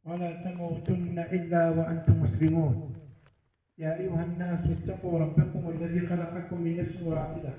ولا تموتن إلا وأنتم مسلمون. يا أيها الناس اتقوا ربكم الذي خلقكم من نفس واحدة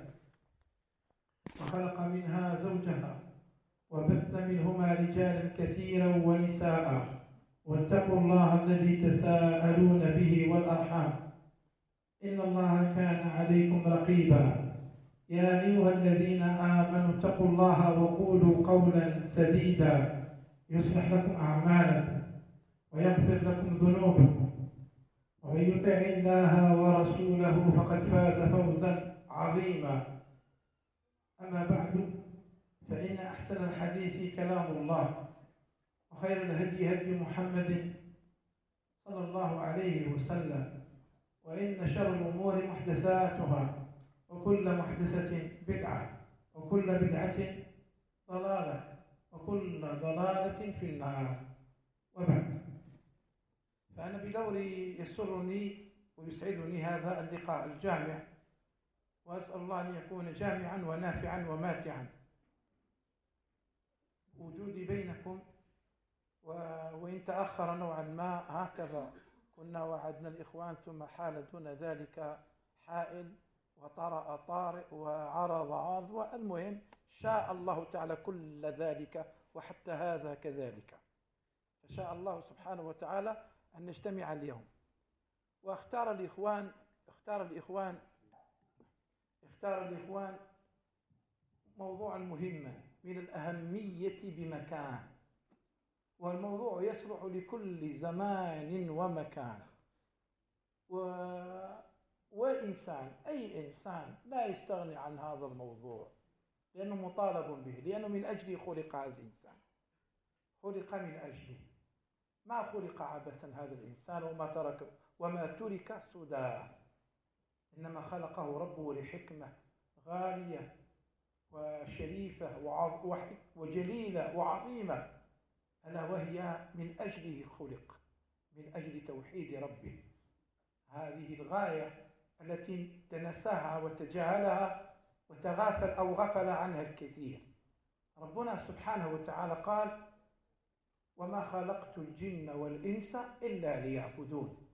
وخلق منها زوجها وبث منهما رجالا كثيرا ونساء، واتقوا الله الذي تساءلون به والأرحام إن الله كان عليكم رقيبا. يا أيها الذين آمنوا اتقوا الله وقولوا قولا سديدا يصلح لكم أعمالكم ويغفر لكم ذنوبكم، ومن يطع الله ورسوله فقد فاز فوزا عظيما. أما بعد، فإن أحسن الحديث كلام الله، وخير الهدي هدي محمد صلى الله عليه وسلم، وإن شر الأمور محدثاتها، وكل محدثة بدعة، وكل بدعة ضلالة، وكل ضلالة في النار. وبعد، فأنا بدوري يسرني ويسعدني هذا اللقاء الجامع، وأسأل الله أن يكون جامعا ونافعا وماتعا. وجودي بينكم وإن تأخر نوعا ما هكذا، كنا وعدنا الإخوان ثم حال دون ذلك حائل، وطرأ طارئ وعرض عارض، والمهم شاء الله تعالى كل ذلك، وحتى هذا كذلك. فشاء الله سبحانه وتعالى أن نجتمع اليوم، واختار الإخوان موضوعا مهما من الأهمية بمكان، والموضوع يصلح لكل زمان ومكان، وإنسان، أي إنسان لا يستغني عن هذا الموضوع، لأنه مطالب به، لأنه من أجله خلق هذا الإنسان، خلق من أجله، ما خلق عبثا هذا الإنسان وما ترك سدى، إنما خلقه ربه لحكمة غالية وشريفة وجليلة وعظيمة، ألا وهي من أجله خلق، من أجل توحيد ربه. هذه الغاية التي تنساها وتجاهلها وتغافل أو غفل عنها الكثير. ربنا سبحانه وتعالى قال: وما خلقت الجن والإنس إلا ليعبدون.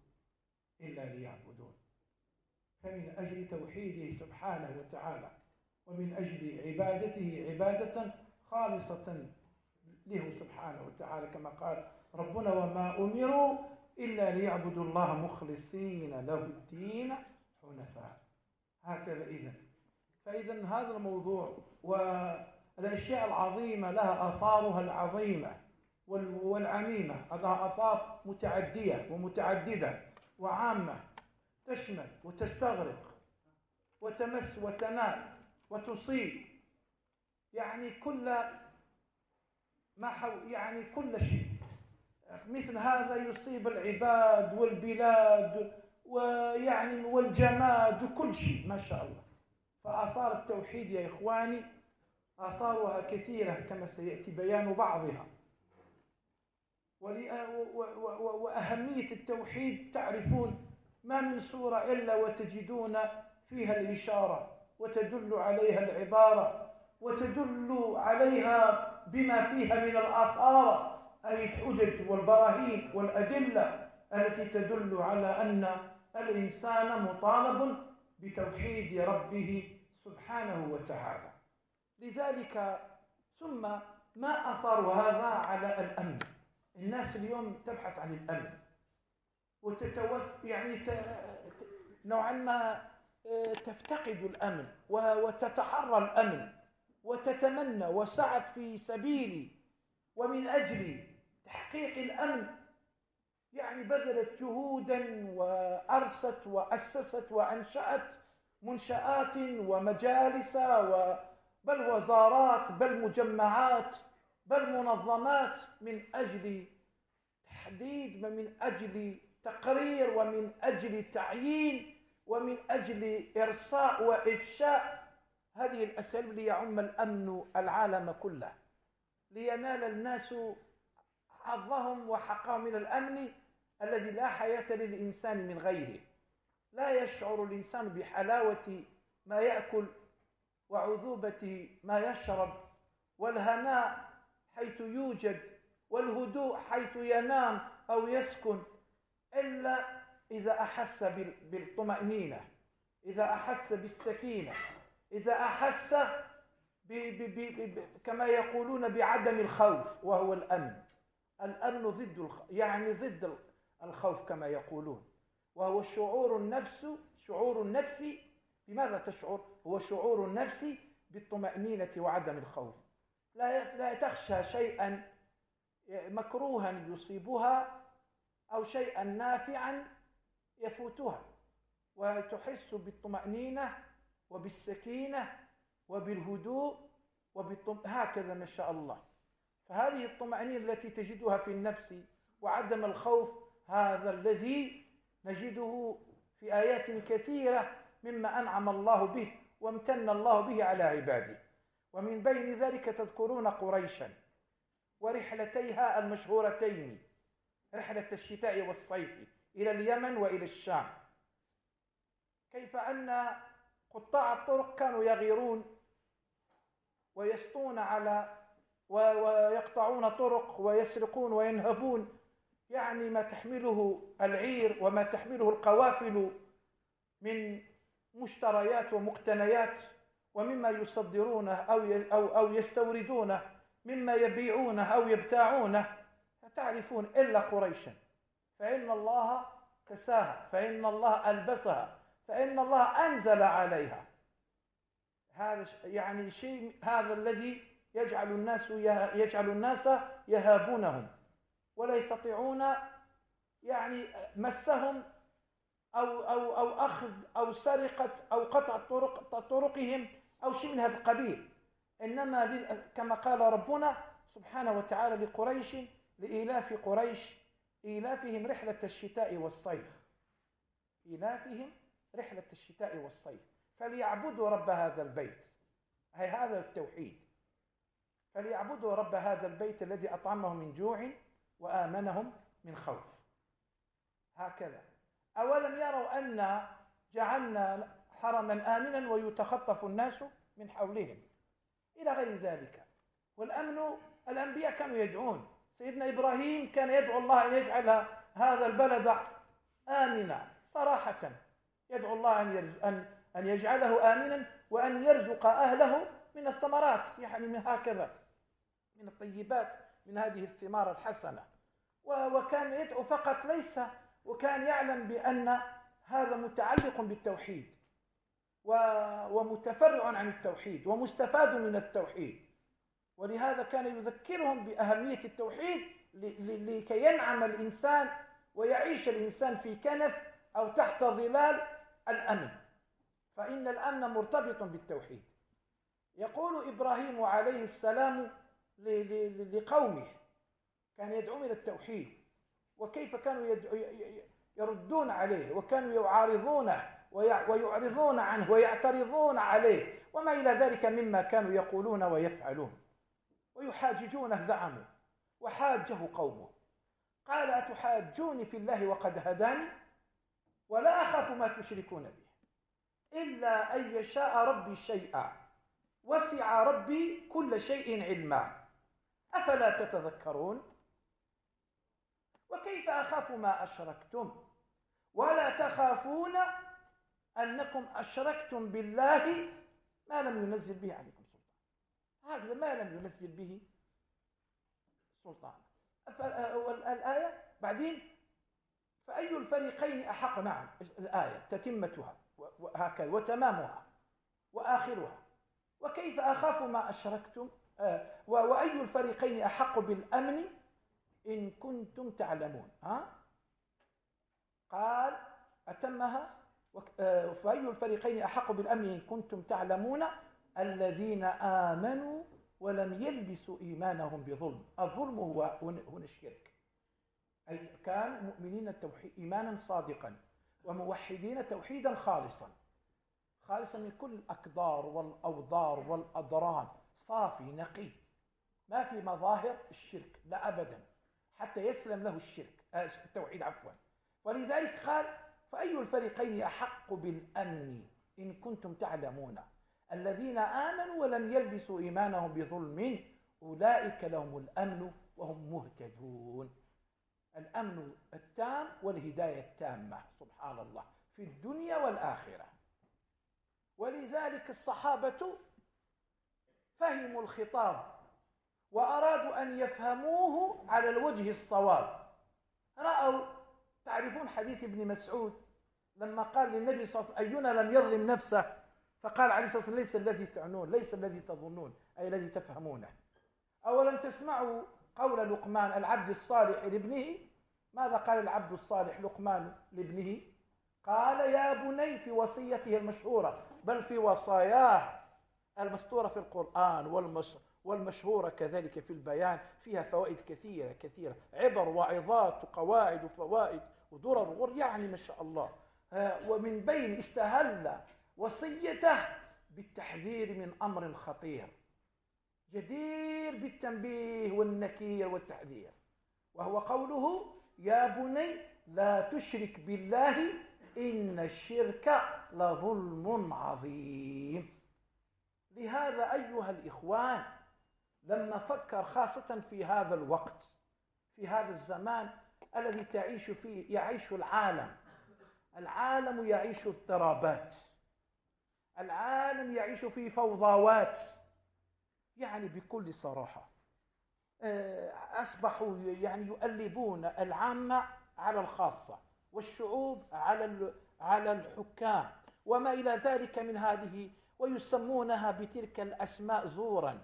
فمن أجل توحيده سبحانه وتعالى، ومن أجل عبادته عبادة خالصة له سبحانه وتعالى، كما قال ربنا: وما أمروا إلا ليعبدوا الله مخلصين له الدين حنفاء. هكذا فإذا هذا الموضوع والأشياء العظيمة لها آثارها العظيمة والعميمة، لها آثار متعدية ومتعددة وعامة، تشمل وتستغرق وتمس وتنال وتصيب، يعني كل شيء. مثل هذا يصيب العباد والبلاد والجماد وكل شيء، ما شاء الله. فآثار التوحيد يا إخواني آثارها كثيرة كما سيأتي بيان بعضها. وأهمية التوحيد تعرفون، ما من سورة إلا وتجدون فيها الإشارة، وتدل عليها العبارة، وتدل عليها بما فيها من الآثار، أي الحجج والبراهين والأدلة التي تدل على أن الإنسان مطالب بتوحيد ربه سبحانه وتعالى. لذلك ثم ما أثر هذا على الأمن؟ الناس اليوم تبحث عن الأمن، نوعا ما تفتقد الأمن وتتحرى الأمن وتتمنى، وسعت في سبيل ومن أجل تحقيق الأمن، بذلت جهودا وأرست وأسست وأنشأت منشآت ومجالس بل وزارات، بل مجمعات، بل منظمات، من أجل تحديد ومن أجل تقرير ومن أجل تعيين ومن أجل إرساء وإفشاء هذه الأساليب ليعم الأمن العالم كله، لينال الناس حظهم وحقهم من الأمن الذي لا حياة للإنسان من غيره. لا يشعر الإنسان بحلاوة ما يأكل وعذوبة ما يشرب، والهناء حيث يوجد والهدوء حيث ينام أو يسكن إلا إذا أحس بالطمأنينة، إذا أحس بالسكينة، إذا أحس كما يقولون بعدم الخوف، وهو الأمن. الأمن ضد يعني ضد الخوف كما يقولون، وهو شعور النفس. بماذا تشعر؟ هو شعور النفس بالطمأنينة وعدم الخوف. لا تخشى شيئا مكروها يصيبها أو شيئا نافعا يفوتها، وتحس بالطمأنينة وبالسكينة وبالهدوء هكذا ما شاء الله. فهذه الطمأنينة التي تجدها في النفس وعدم الخوف، هذا الذي نجده في آيات كثيرة مما أنعم الله به وامتن الله به على عباده. ومن بين ذلك تذكرون قريشا ورحلتيها المشهورتين، رحلة الشتاء والصيف إلى اليمن وإلى الشام، كيف أن قطاع الطرق كانوا يغيرون ويسطون ويقطعون طرق ويسرقون وينهبون يعني ما تحمله العير وما تحمله القوافل من مشتريات ومقتنيات، ومما يصدرونه أو يستوردونه، مما يبيعونه أو يبتاعونه. فتعرفون إلا قريشا فإن الله كساها، فإن الله ألبسها، فإن الله أنزل عليها. هذا يعني شيء، هذا الذي يجعل الناس يهابونهم ولا يستطيعون يعني مسهم أو أخذ أو سرقة أو قطع طرقهم أو شيء من هذا القبيل. إنما كما قال ربنا سبحانه وتعالى لقريش: لإيلاف قريش إيلافهم رحلة الشتاء والصيف. إيلافهم رحلة الشتاء والصيف فليعبدوا رب هذا البيت. هذا التوحيد. فليعبدوا رب هذا البيت الذي أطعمهم من جوع وآمنهم من خوف. هكذا. أولم يروا أن جعلنا حرما آمنا ويتخطف الناس من حولهم إلى غير ذلك. والأمن، الأنبياء كانوا يدعون. سيدنا إبراهيم كان يدعو الله أن يجعل هذا البلد آمنا صراحة، يدعو الله أن يجعله آمنا وأن يرزق أهله من الثمرات، يعني من هكذا من الطيبات، من هذه الثمار الحسنة. وكان يدعو فقط، ليس، وكان يعلم بأن هذا متعلق بالتوحيد ومتفرع عن التوحيد ومستفاد من التوحيد. ولهذا كان يذكرهم بأهمية التوحيد لكي ينعم الإنسان ويعيش الإنسان في كنف أو تحت ظلال الأمن، فإن الأمن مرتبط بالتوحيد. يقول إبراهيم عليه السلام لقومه، كان يدعو إلى التوحيد، وكيف كانوا يردون عليه وكانوا يعارضونه ويعرضون عنه ويعترضون عليه وما إلى ذلك مما كانوا يقولون ويفعلون ويحاججونه. زعموا وحاجه قومه، قال: أتحاجوني في الله وقد هداني ولا أخاف ما تشركون به إلا أن يشاء ربي شيئا وسع ربي كل شيء علما أفلا تتذكرون. وكيف أخاف ما أشركتم ولا تخافون أنكم أشركتم بالله ما لم ينزل به عليكم سلطان. هكذا ما لم ينزل به سلطان. الآية بعدين: فأي الفريقين أحق. نعم، الآية تتمتها وهكذا وتمامها وآخرها: وكيف أخاف ما أشركتم وأي الفريقين أحق بالأمن إن كنتم تعلمون. قال أتمها: فأي الفريقين أحق بالأمن إن كنتم تعلمون الذين آمنوا ولم يلبسوا إيمانهم بظلم. الظلم هو هنا الشرك، أي كانوا مؤمنين إيمانا صادقا وموحدين توحيدا خالصا من كل الأكدار والأوضار والأضران، صافي نقي، ما في مظاهر الشرك، لا أبدا، حتى يسلم له التوحيد عفوا. ولذلك قال: فأي الفريقين أحق بالأمن إن كنتم تعلمون الذين آمنوا ولم يلبسوا إيمانهم بظلم أولئك لهم الأمن وهم مهتدون. الأمن التام والهداية التامة سبحان الله في الدنيا والآخرة. ولذلك الصحابة فهموا الخطاب وأرادوا أن يفهموه على الوجه الصواب. رأوا، تعرفون حديث ابن مسعود لما قال للنبي صلى الله عليه وسلم أينا لم يظلم نفسه، فقال عليه الصلاة والسلام ليس الذي تعنون، ليس الذي تظنون، أي الذي تفهمونه. أولم تسمعوا قول لقمان العبد الصالح لابنه؟ ماذا قال العبد الصالح لقمان لابنه؟ قال يا بني، في وصيته المشهورة، بل في وصاياه المسطورة في القرآن والمشهورة كذلك في البيان، فيها فوائد كثيرة كثيرة، عبر وعظات وقواعد وفوائد ودرر، يعني ما شاء الله. ومن بين استهل وصيته بالتحذير من أمر خطير جدير بالتنبيه والنكير والتحذير، وهو قوله يا بني لا تشرك بالله إن الشرك لظلم عظيم. لهذا أيها الإخوان لما فكر خاصة في هذا الوقت، في هذا الزمان الذي تعيش فيه، يعيش العالم يعيش اضطرابات، العالم يعيش في فوضاوات، يعني بكل صراحة أصبحوا يعني يؤلبون العامة على الخاصة والشعوب على الحكام وما إلى ذلك من هذه، ويسمونها بتلك الأسماء زورا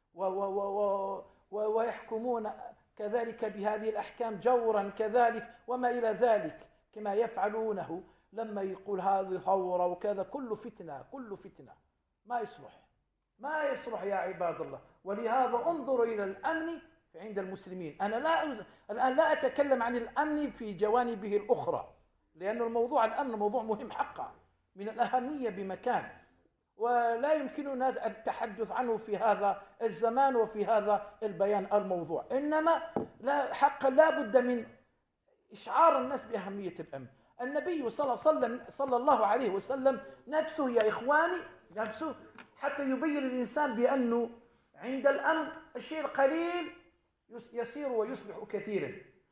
ويحكمون كذلك بهذه الأحكام جورا كذلك وما إلى ذلك، كما يفعلونه لما يقول هذه ثورة وكذا. كل فتنة ما يصلح يا عباد الله. ولهذا انظروا إلى الأمن عند المسلمين. أنا الآن لا أتكلم عن الأمن في جوانبه الأخرى، لأن الأمن موضوع مهم حقا من الأهمية بمكان، ولا يمكننا التحدث عنه في هذا الزمان وفي هذا البيان الموضوع، إنما لا بد من إشعار الناس بأهمية الأمن. النبي صلى الله عليه وسلم نفسه يا إخواني، نفسه حتى يبين الإنسان بأنه عند الأمن الشيء القليل يصير ويصبح كثيرا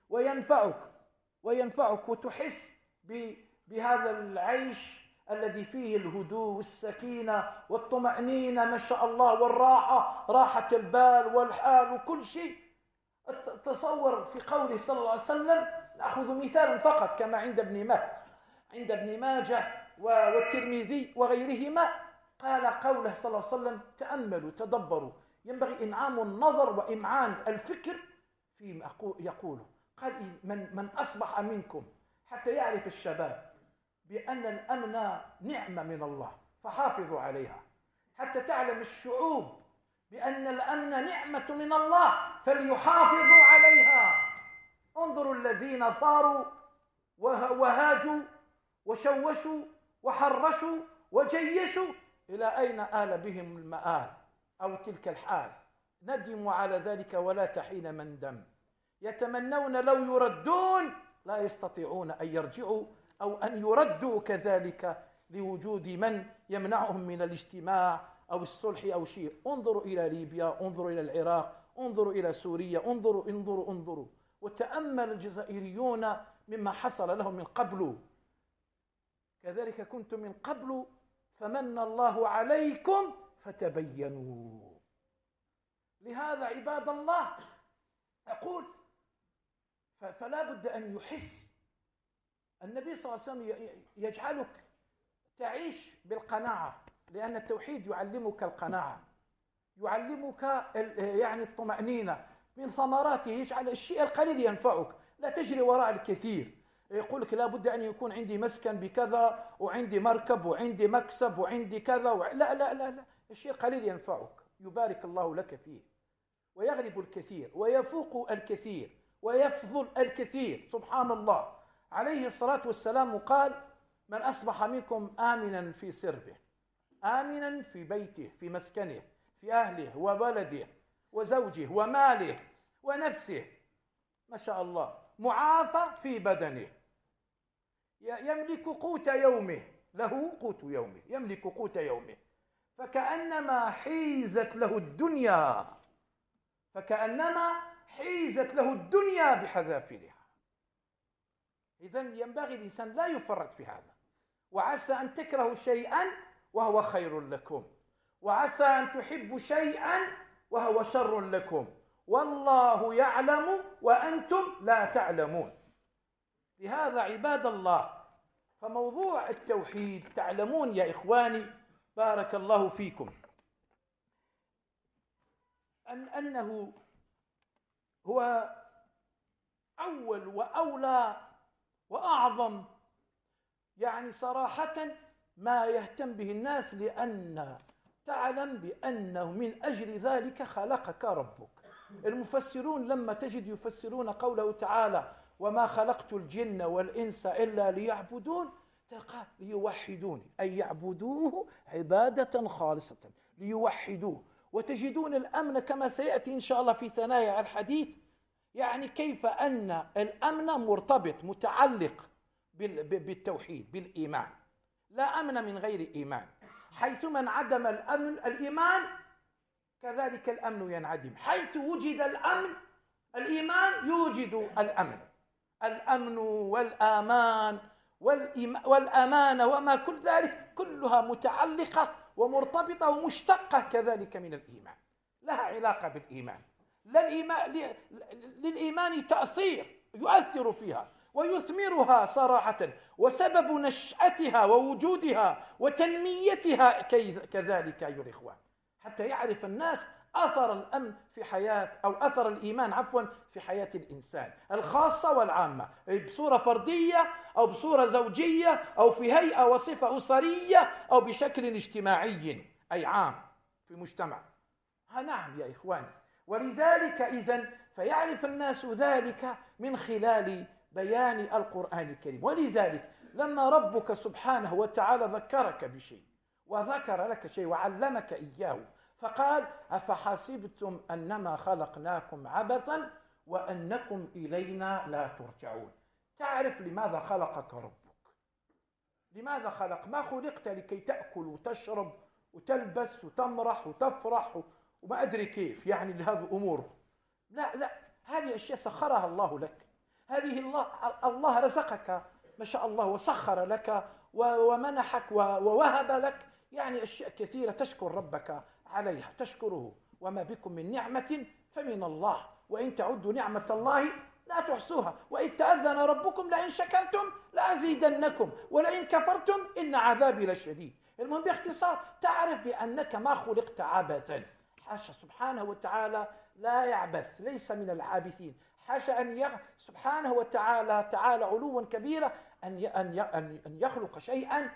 وينفعك وتحس بهذا العيش الذي فيه الهدوء والسكينة والطمأنينة ما شاء الله، والراحة، راحة البال والحال وكل شيء. تصور في قوله صلى الله عليه وسلم، نأخذ مثالا فقط كما عند ابن ماجه والترمذي وغيرهما، قال قوله صلى الله عليه وسلم تأملوا تدبروا، ينبغي إنعام النظر وإمعان الفكر فيما يقوله. قال من أصبح منكم، حتى يعرف الشباب بأن الأمن نعمة من الله فحافظوا عليها، حتى تعلم الشعوب بأن الأمن نعمة من الله فليحافظوا عليها. انظروا الذين ثاروا وهاجوا وشوشوا وحرشوا وجيشوا، إلى أين آل بهم المآل أو تلك الحال. ندموا على ذلك ولا تحين مندم، يتمنون لو يردون لا يستطيعون أن يرجعوا أو أن يردوا كذلك لوجود من يمنعهم من الاجتماع أو الصلح أو شيء. انظروا إلى ليبيا، انظروا إلى العراق، انظروا إلى سوريا، انظروا وتأمل الجزائريون مما حصل لهم من قبل، كذلك كنتم من قبل فمن الله عليكم فتبينوا. لهذا عباد الله أقول فلا بد أن يحس النبي صلى الله عليه وسلم يجعلك تعيش بالقناعة، لأن التوحيد يعلمك القناعة، يعلمك يعني الطمأنينة من ثمراته، يجعل الشيء القليل ينفعك، لا تجري وراء الكثير. يقول لك لا بد أن يكون عندي مسكن بكذا وعندي مركب وعندي مكسب وعندي كذا لا لا لا لا، الشيء القليل ينفعك، يبارك الله لك فيه، ويغلب الكثير ويفوق الكثير ويفضل الكثير. سبحان الله. عليه الصلاة والسلام قال من أصبح منكم آمنا في سربه، آمنا في بيته، في مسكنه، في أهله وبلده وزوجه وماله ونفسه، ما شاء الله، معافى في بدنه، يملك قوت يومه، له قوت يومه، يملك قوت يومه، فكأنما حيزت له الدنيا، فكأنما حيزت له الدنيا بحذافيرها. إذن ينبغي الإنسان لا يفرط في هذا. وعسى أن تكرهوا شيئا وهو خير لكم، وعسى أن تحبوا شيئا وهو شر لكم، والله يعلم وأنتم لا تعلمون. لهذا عباد الله، فموضوع التوحيد تعلمون يا إخواني بارك الله فيكم أنه هو أول وأولى وأعظم يعني صراحة ما يهتم به الناس، لأن تعلم بأنه من أجل ذلك خلقك ربك. المفسرون لما تجد يفسرون قوله تعالى وما خلقت الجن والإنس إلا ليعبدون، تلقى ليوحدون، أي يعبدوه عبادة خالصة ليوحدوه. وتجدون الأمن كما سيأتي إن شاء الله في ثنايا الحديث، يعني كيف أن الأمن مرتبط متعلق بالتوحيد بالإيمان. لا أمن من غير إيمان، حيثما انعدم الإيمان كذلك الأمن ينعدم. حيث وجد الإيمان يوجد الأمن والآمان والأمانة وما كل ذلك كلها متعلقة ومرتبطة ومشتقة كذلك من الإيمان، لها علاقة بالإيمان. للإيمان تأثير يؤثر فيها ويثمرها صراحة، وسبب نشأتها ووجودها وتنميتها كذلك أيها الإخوان، حتى يعرف الناس أثر الأمن في حياة أو أثر الإيمان في حياة الإنسان الخاصة والعامة، بصورة فردية أو بصورة زوجية أو في هيئة وصفة أسرية أو بشكل اجتماعي أي عام في مجتمع. نعم يا إخواني، ولذلك إذن فيعرف الناس ذلك من خلال بيان القرآن الكريم. ولذلك لما ربك سبحانه وتعالى ذكرك بشيء وذكر لك شيء وعلمك إياه، فقال أفحسبتم أنما خلقناكم عبثا وأنكم إلينا لا ترجعون. تعرف لماذا خلقك ربك؟ لماذا خلق؟ ما خلقت لكي تأكل وتشرب وتلبس وتمرح وتفرح وما أدري كيف، يعني لهذه أمور. لا، هذه أشياء سخرها الله لك. هذه الله رزقك ما شاء الله وسخر لك ومنحك ووهب لك يعني أشياء كثيرة تشكر ربك عليها، تشكره. وما بكم من نعمة فمن الله، وإن تعدوا نعمة الله لا تحصوها، وإن تأذن ربكم لئن شكرتم لأزيدنكم ولئن كفرتم إن عذابي لشديد. المهم باختصار تعرف بأنك ما خلقت عبثا، حاشا سبحانه وتعالى لا يعبث، ليس من العابثين. حاشا أن سبحانه وتعالى علوا كبيرا أن يخلق شيئا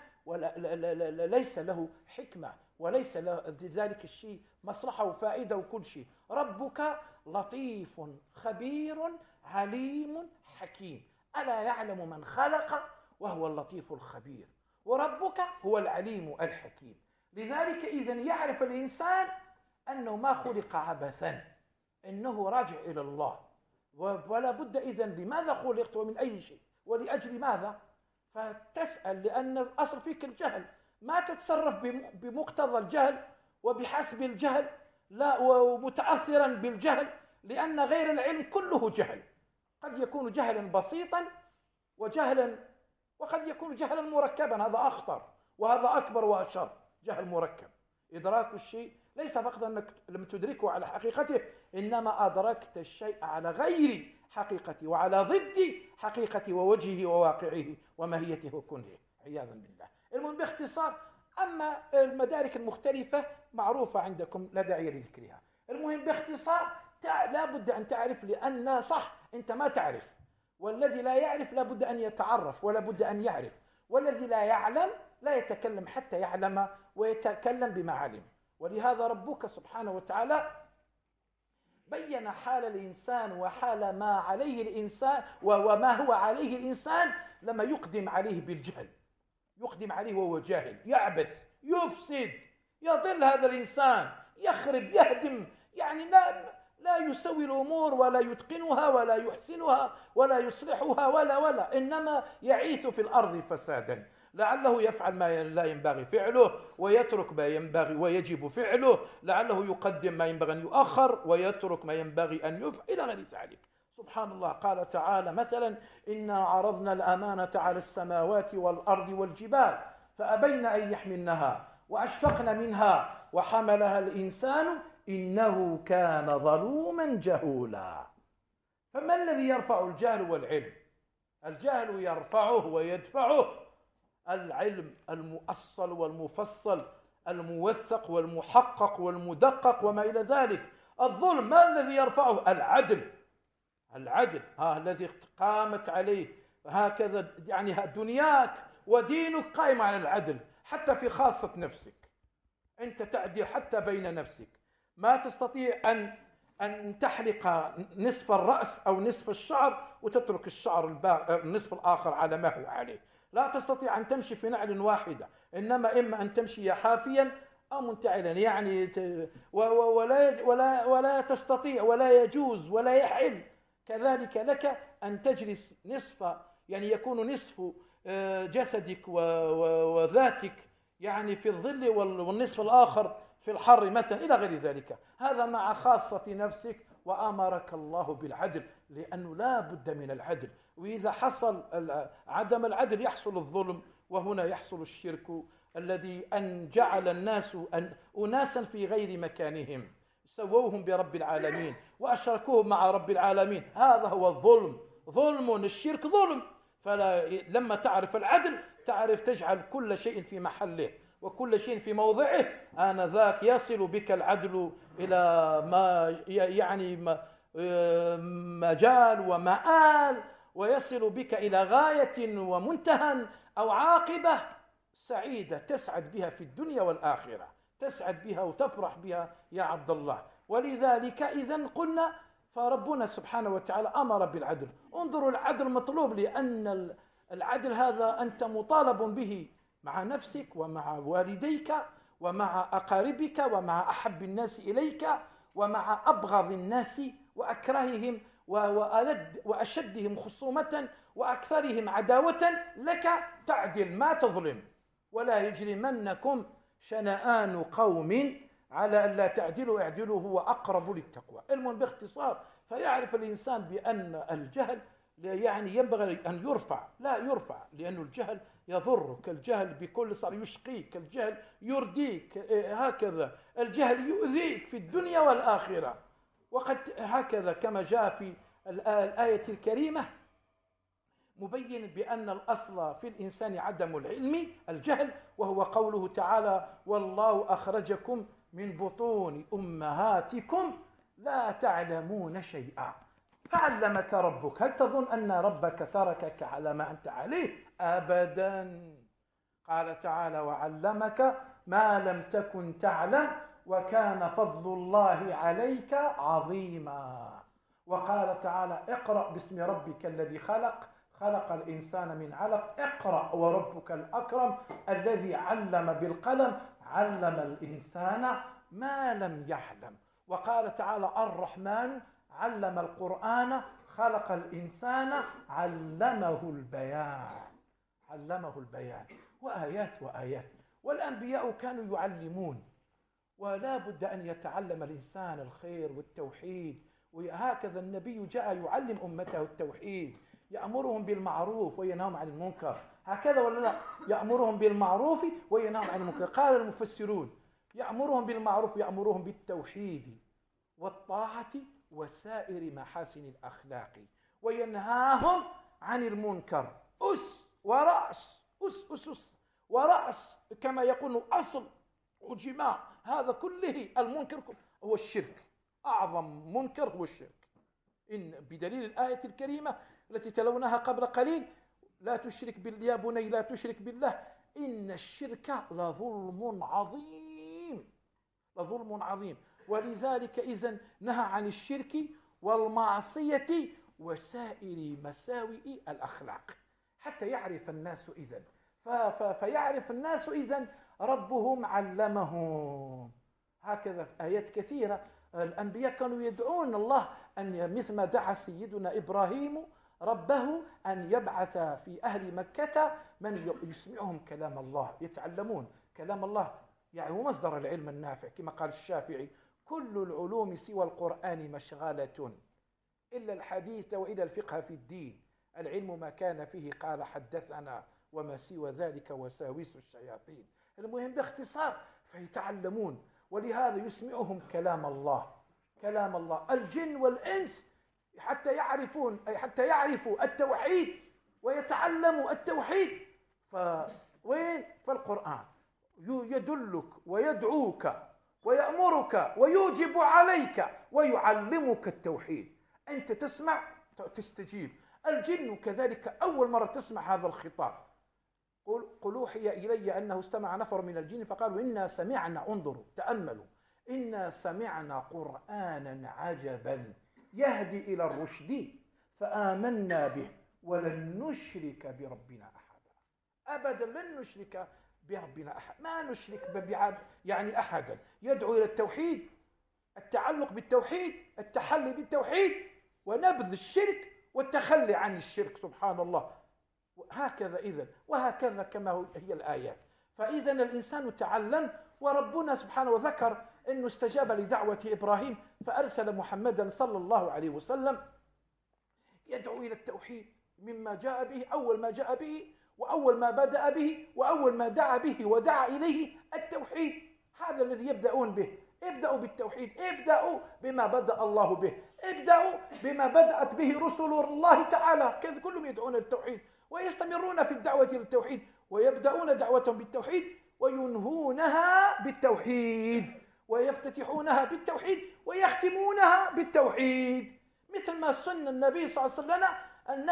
وليس له حكمة وليس لذلك الشيء مصلحة وفائدة وكل شيء. ربك لطيف خبير عليم حكيم، ألا يعلم من خلق وهو اللطيف الخبير، وربك هو العليم الحكيم. لذلك إذن يعرف الإنسان أنه ما خلق عبثا، إنه راجع إلى الله. ولا بد إذن لماذا خلقت ومن أي شيء ولأجل ماذا؟ فتسأل، لأن الأصل فيك الجهل، ما تتصرف بمقتضى الجهل وبحسب الجهل، لا ومتأثرا بالجهل، لأن غير العلم كله جهل. قد يكون جهلا بسيطا وقد يكون جهلا مركبا، هذا أخطر وهذا أكبر وأشر. جهل مركب إدراك الشيء ليس فقط أنك لم تدركه على حقيقته، إنما أدركت الشيء على غير حقيقته وعلى ضد حقيقته ووجهه وواقعه وماهيته وكنه عياذا بالله. المهم باختصار، أما المدارك المختلفة معروفة عندكم لا داعي لذكرها. المهم باختصار لا بد أن تعرف، لأن صح أنت ما تعرف، والذي لا يعرف لا بد أن يتعرف ولا بد أن يعرف، والذي لا يعلم لا يتكلم حتى يعلم ويتكلم بما علم. ولهذا ربك سبحانه وتعالى بين حال الإنسان وحال ما عليه الإنسان وما هو عليه الإنسان لما يقدم عليه بالجهل، يقدم عليه وهو جاهل، يعبث، يفسد، يضل هذا الإنسان، يخرب، يهدم، يعني لا يسوي الأمور ولا يتقنها ولا يحسنها ولا يصلحها ولا إنما يعيث في الأرض فسادا. لعله يفعل ما لا ينبغي فعله ويترك ما ينبغي ويجب فعله، لعله يقدم ما ينبغي أن يؤخر ويترك ما ينبغي أن يفعل إلى غير ذلك. سبحان الله. قال تعالى مثلا: إنا عرضنا الأمانة على السماوات والأرض والجبال فأبين أن يحملنها وأشفقن منها وحملها الإنسان إنه كان ظلوما جهولا. فما الذي يرفع الجهل والعلم؟ الجهل يرفعه ويدفعه العلم المؤصل والمفصل الموثق والمحقق والمدقق وما إلى ذلك. الظلم ما الذي يرفعه؟ العدل. العدل الذي قامت عليه هكذا يعني دنياك ودينك قائم على العدل، حتى في خاصة نفسك أنت تعدل حتى بين نفسك. ما تستطيع أن تحلق نصف الرأس أو نصف الشعر وتترك الشعر النصف الآخر على ما هو عليه. لا تستطيع أن تمشي في نعل واحدة، إنما إما أن تمشي حافيا أو منتعلا، يعني ولا تستطيع ولا يجوز ولا يحل كذلك لك أن تجلس نصف، يعني يكون نصف جسدك وذاتك يعني في الظل والنصف الآخر في الحر مثلا إلى غير ذلك. هذا مع خاصة نفسك. وأمرك الله بالعدل لأنه لا بد من العدل، وإذا حصل عدم العدل يحصل الظلم، وهنا يحصل الشرك الذي أن جعل الناس أناسا في غير مكانهم، سووهم برب العالمين وأشركوهم مع رب العالمين. هذا هو الظلم. ظلم الشرك ظلم. فلما تعرف العدل تعرف تجعل كل شيء في محله وكل شيء في موضعه، آنذاك يصل بك العدل إلى ما يعني مجال ومآل، ويصل بك إلى غاية ومنتهى أو عاقبة سعيدة تسعد بها في الدنيا والآخرة، تسعد بها وتفرح بها يا عبد الله. ولذلك إذن قلنا فربنا سبحانه وتعالى أمر بالعدل. انظروا العدل مطلوب، لأن العدل هذا أنت مطالب به مع نفسك ومع والديك ومع أقاربك ومع أحب الناس إليك ومع أبغض الناس وأكرههم وأشدهم خصومة وأكثرهم عداوة لك. تعدل ما تظلم. ولا يجرمنكم شنآن قوم على أن لا تعدلوا اعدلوا هو أقرب للتقوى. المهم باختصار، فيعرف الإنسان بأن الجهل يعني ينبغي أن يرفع، لا يرفع، لأن الجهل يضرك، الجهل بكل صار يشقيك، الجهل يرديك، هكذا الجهل يؤذيك في الدنيا والآخرة. وقد هكذا كما جاء في الآية الكريمة مبين بأن الأصل في الإنسان عدم العلم الجهل، وهو قوله تعالى: والله أخرجكم من بطون أمهاتكم لا تعلمون شيئا فعلمك ربك. هل تظن أن ربك تركك على ما أنت عليه؟ أبدا. قال تعالى: وعلمك ما لم تكن تعلم وكان فضل الله عليك عظيما. وقال تعالى: اقرأ باسم ربك الذي خلق خلق الإنسان من علق اقرأ وربك الأكرم الذي علم بالقلم علم الإنسان ما لم يعلم. وقال تعالى: الرحمن علم القرآن خلق الإنسان علمه البيان. علمه البيان. وآيات وآيات. والأنبياء كانوا يعلمون، ولا بد أن يتعلم الإنسان الخير والتوحيد. وهكذا النبي جاء يعلم أمته التوحيد، يأمرهم بالمعروف وينهاهم عن المنكر. هكذا ولا لا؟ يأمرهم بالمعروف وينهاهم عن المنكر. قال المفسرون: يأمرهم بالمعروف يأمرهم بالتوحيد والطاعة وسائر محاسن الأخلاق، وينهاهم عن المنكر. أس ورأس، أس ورأس كما يقول أصل وجماع هذا كله المنكر هو الشرك. أعظم منكر هو الشرك. إن بدليل الآية الكريمة التي تلوناها قبل قليل: لا تشرك بالله يا بني لا تشرك بالله إن الشرك لظلم عظيم. لظلم عظيم. ولذلك إذن نهى عن الشرك والمعصية وسائر مساوئ الأخلاق حتى يعرف الناس إذن فيعرف الناس إذن ربهم علمهم. هكذا في آيات كثيرة الأنبياء كانوا يدعون الله أن مثل ما دعا سيدنا إبراهيم ربه أن يبعث في أهل مكة من يسمعهم كلام الله، يتعلمون كلام الله. يعني هو مصدر العلم النافع كما قال الشافعي: كل العلوم سوى القرآن مشغلة إلا الحديث وإلى الفقه في الدين، العلم ما كان فيه قال حدثنا وما سوى ذلك وساويس الشياطين. المهم باختصار فيتعلمون، ولهذا يسمعهم كلام الله، كلام الله. الجن والإنس حتى يعرفوا التوحيد ويتعلموا التوحيد. فوين؟ فالقرآن يدلك ويدعوك ويأمرك ويوجب عليك ويعلمك التوحيد. أنت تسمع تستجيب. الجن كذلك أول مرة تسمع هذا الخطاب: قل أوحي إلي أنه استمع نفر من الجن فقالوا إنا سمعنا، انظروا تأملوا، إنا سمعنا قرآنا عجبا يهدي إلى الرشد فآمنا به ولن نشرك بربنا أحدا. أبدا لن نشرك بربنا أحد، ما نشرك يعني أحدا. يدعو إلى التوحيد، التعلق بالتوحيد، التحلي بالتوحيد، ونبذ الشرك والتخلي عن الشرك. سبحان الله. هكذا إذن، وهكذا كما هي الآيات. فإذا الإنسان تعلم، وربنا سبحانه وذكر أنه استجاب لدعوة إبراهيم فأرسل محمدا صلى الله عليه وسلم يدعو إلى التوحيد مما جاء به، أول ما جاء به وأول ما بدأ به وأول ما دعا به ودعا إليه التوحيد. هذا الذي يبدأون به. ابدأوا بالتوحيد، ابدأوا بما بدأ الله به، ابدأوا بما بدأت به رسل الله تعالى. كذا كلهم يدعون للتوحيد ويستمرون في الدعوة للتوحيد، ويبدأون دعوتهم بالتوحيد وينهونها بالتوحيد، ويفتتحونها بالتوحيد ويختمونها بالتوحيد. مثل ما سن النبي صلى الله عليه وسلم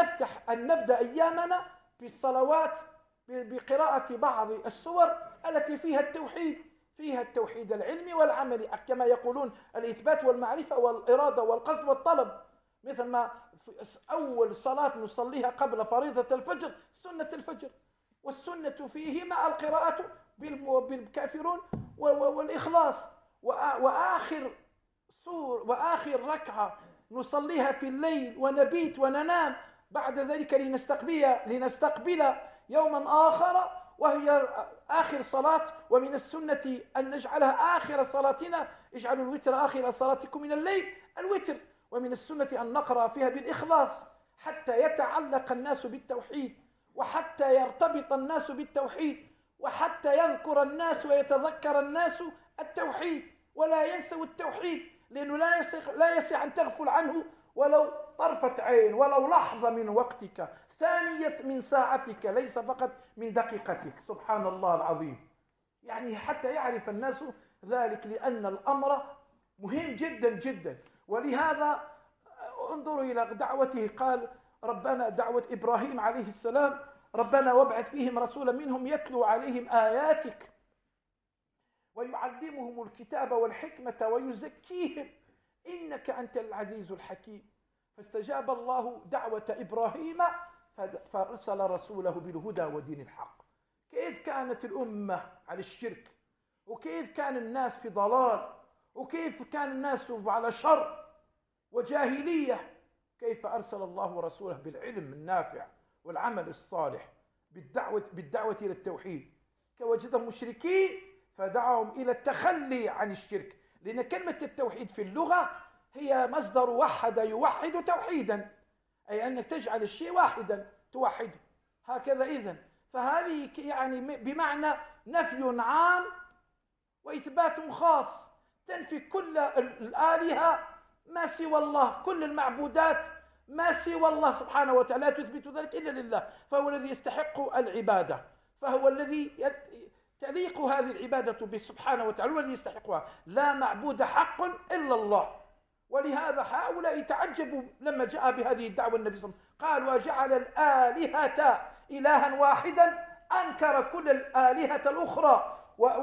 أن نبدأ أيامنا بالصلوات بقراءة بعض السور التي فيها التوحيد، فيها التوحيد العلمي والعملي، كما يقولون الإثبات والمعرفة والإرادة والقصد والطلب. مثل ما أول صلاة نصليها قبل فريضة الفجر سنة الفجر، والسنة فيهما القراءة بالكافرون والإخلاص. وآخر ركعة نصليها في الليل ونبيت وننام بعد ذلك لنستقبل يوما آخر، وهي آخر صلاة. ومن السنة أن نجعلها آخر صلاتنا: اجعلوا الوتر آخر صلاتكم من الليل، الوتر. ومن السنة أن نقرأ فيها بالإخلاص حتى يتعلق الناس بالتوحيد، وحتى يرتبط الناس بالتوحيد، وحتى يذكر الناس ويتذكر الناس التوحيد ولا ينسوا التوحيد، لأنه لا يسع أن تغفل عنه ولو طرفة عين، ولو لحظة من وقتك، ثانية من ساعتك، ليس فقط من دقيقتك. سبحان الله العظيم. يعني حتى يعرف الناس ذلك، لأن الأمر مهم جدا جدا. ولهذا انظروا إلى دعوته، قال ربنا، دعوة إبراهيم عليه السلام: ربنا وابعث فيهم رسولا منهم يتلو عليهم آياتك ويعلمهم الكتاب والحكمة ويزكيهم إنك أنت العزيز الحكيم. فاستجاب الله دعوة إبراهيم فأرسل رسوله بالهدى ودين الحق. كيف كانت الأمة على الشرك، وكيف كان الناس في ضلال، وكيف كان الناس على شر وجاهلية، كيف أرسل الله رسوله بالعلم النافع والعمل الصالح بالدعوة إلى التوحيد. كوجدهم مشركين فدعاهم إلى التخلي عن الشرك، لأن كلمة التوحيد في اللغة هي مصدر وحد يوحد توحيدا، أي أنك تجعل الشيء واحدا توحده. هكذا إذن، فهذه يعني بمعنى نفي عام وإثبات خاص، تنفي كل الآلهة ما سوى الله، كل المعبودات ما سوى الله سبحانه وتعالى، لا تثبت ذلك إلا لله، فهو الذي يستحق العبادة، فهو الذي تليق هذه العبادة به سبحانه وتعالى، والذي يستحقها. لا معبود حق إلا الله. ولهذا هؤلاء تعجبوا لما جاء بهذه الدعوة النبي صلى الله عليه وسلم، قال: وجعل الآلهة إلها واحدا، أنكر كل الآلهة الأخرى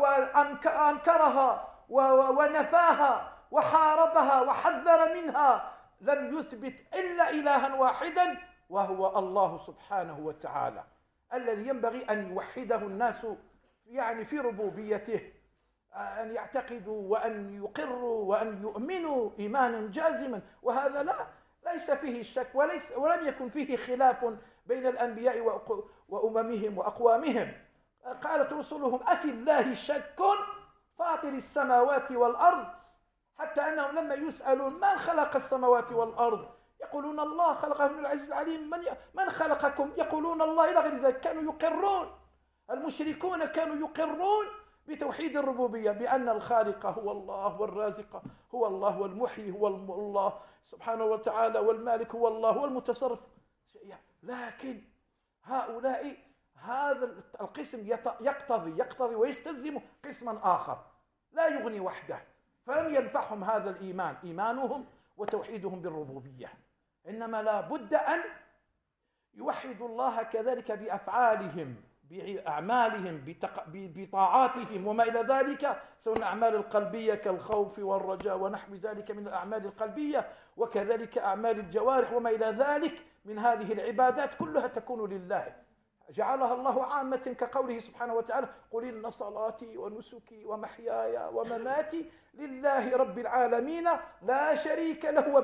وأنكرها ونفاها وحاربها وحذر منها، لم يثبت إلا إلها واحدا، وهو الله سبحانه وتعالى، الذي ينبغي أن يوحده الناس يعني في ربوبيته، أن يعتقدوا وأن يقروا وأن يؤمنوا إيمانا جازما. وهذا لا ليس فيه شك ولم يكن فيه خلاف بين الأنبياء وأممهم وأقوامهم. قالت رسلهم أفي الله شك فاطر السماوات والأرض، حتى أنهم لما يسألون من خلق السماوات والأرض يقولون الله خلقهم العزيز العليم. من خلقكم؟ يقولون الله، إلى غير ذلك. كانوا يقرون، المشركون كانوا يقرون بتوحيد الربوبية، بأن الخالق هو الله، والرازق هو الله، والمحيي هو الله سبحانه وتعالى، والمالك هو الله، والمتصرف. لكن هؤلاء هذا القسم يقتضي ويستلزم قسما آخر لا يغني وحده، فلم ينفعهم هذا الإيمان، إيمانهم وتوحيدهم بالربوبية، إنما لا بد أن يوحدوا الله كذلك بأفعالهم، بأعمالهم، بطاعاتهم وما إلى ذلك، سواء الأعمال القلبية كالخوف والرجاء ونحو ذلك من الأعمال القلبية، وكذلك أعمال الجوارح وما إلى ذلك من هذه العبادات كلها تكون لله، جعلها الله عامة، كقوله سبحانه وتعالى قل إن صلاتي ونسكي ومحياي ومماتي لله رب العالمين لا شريك له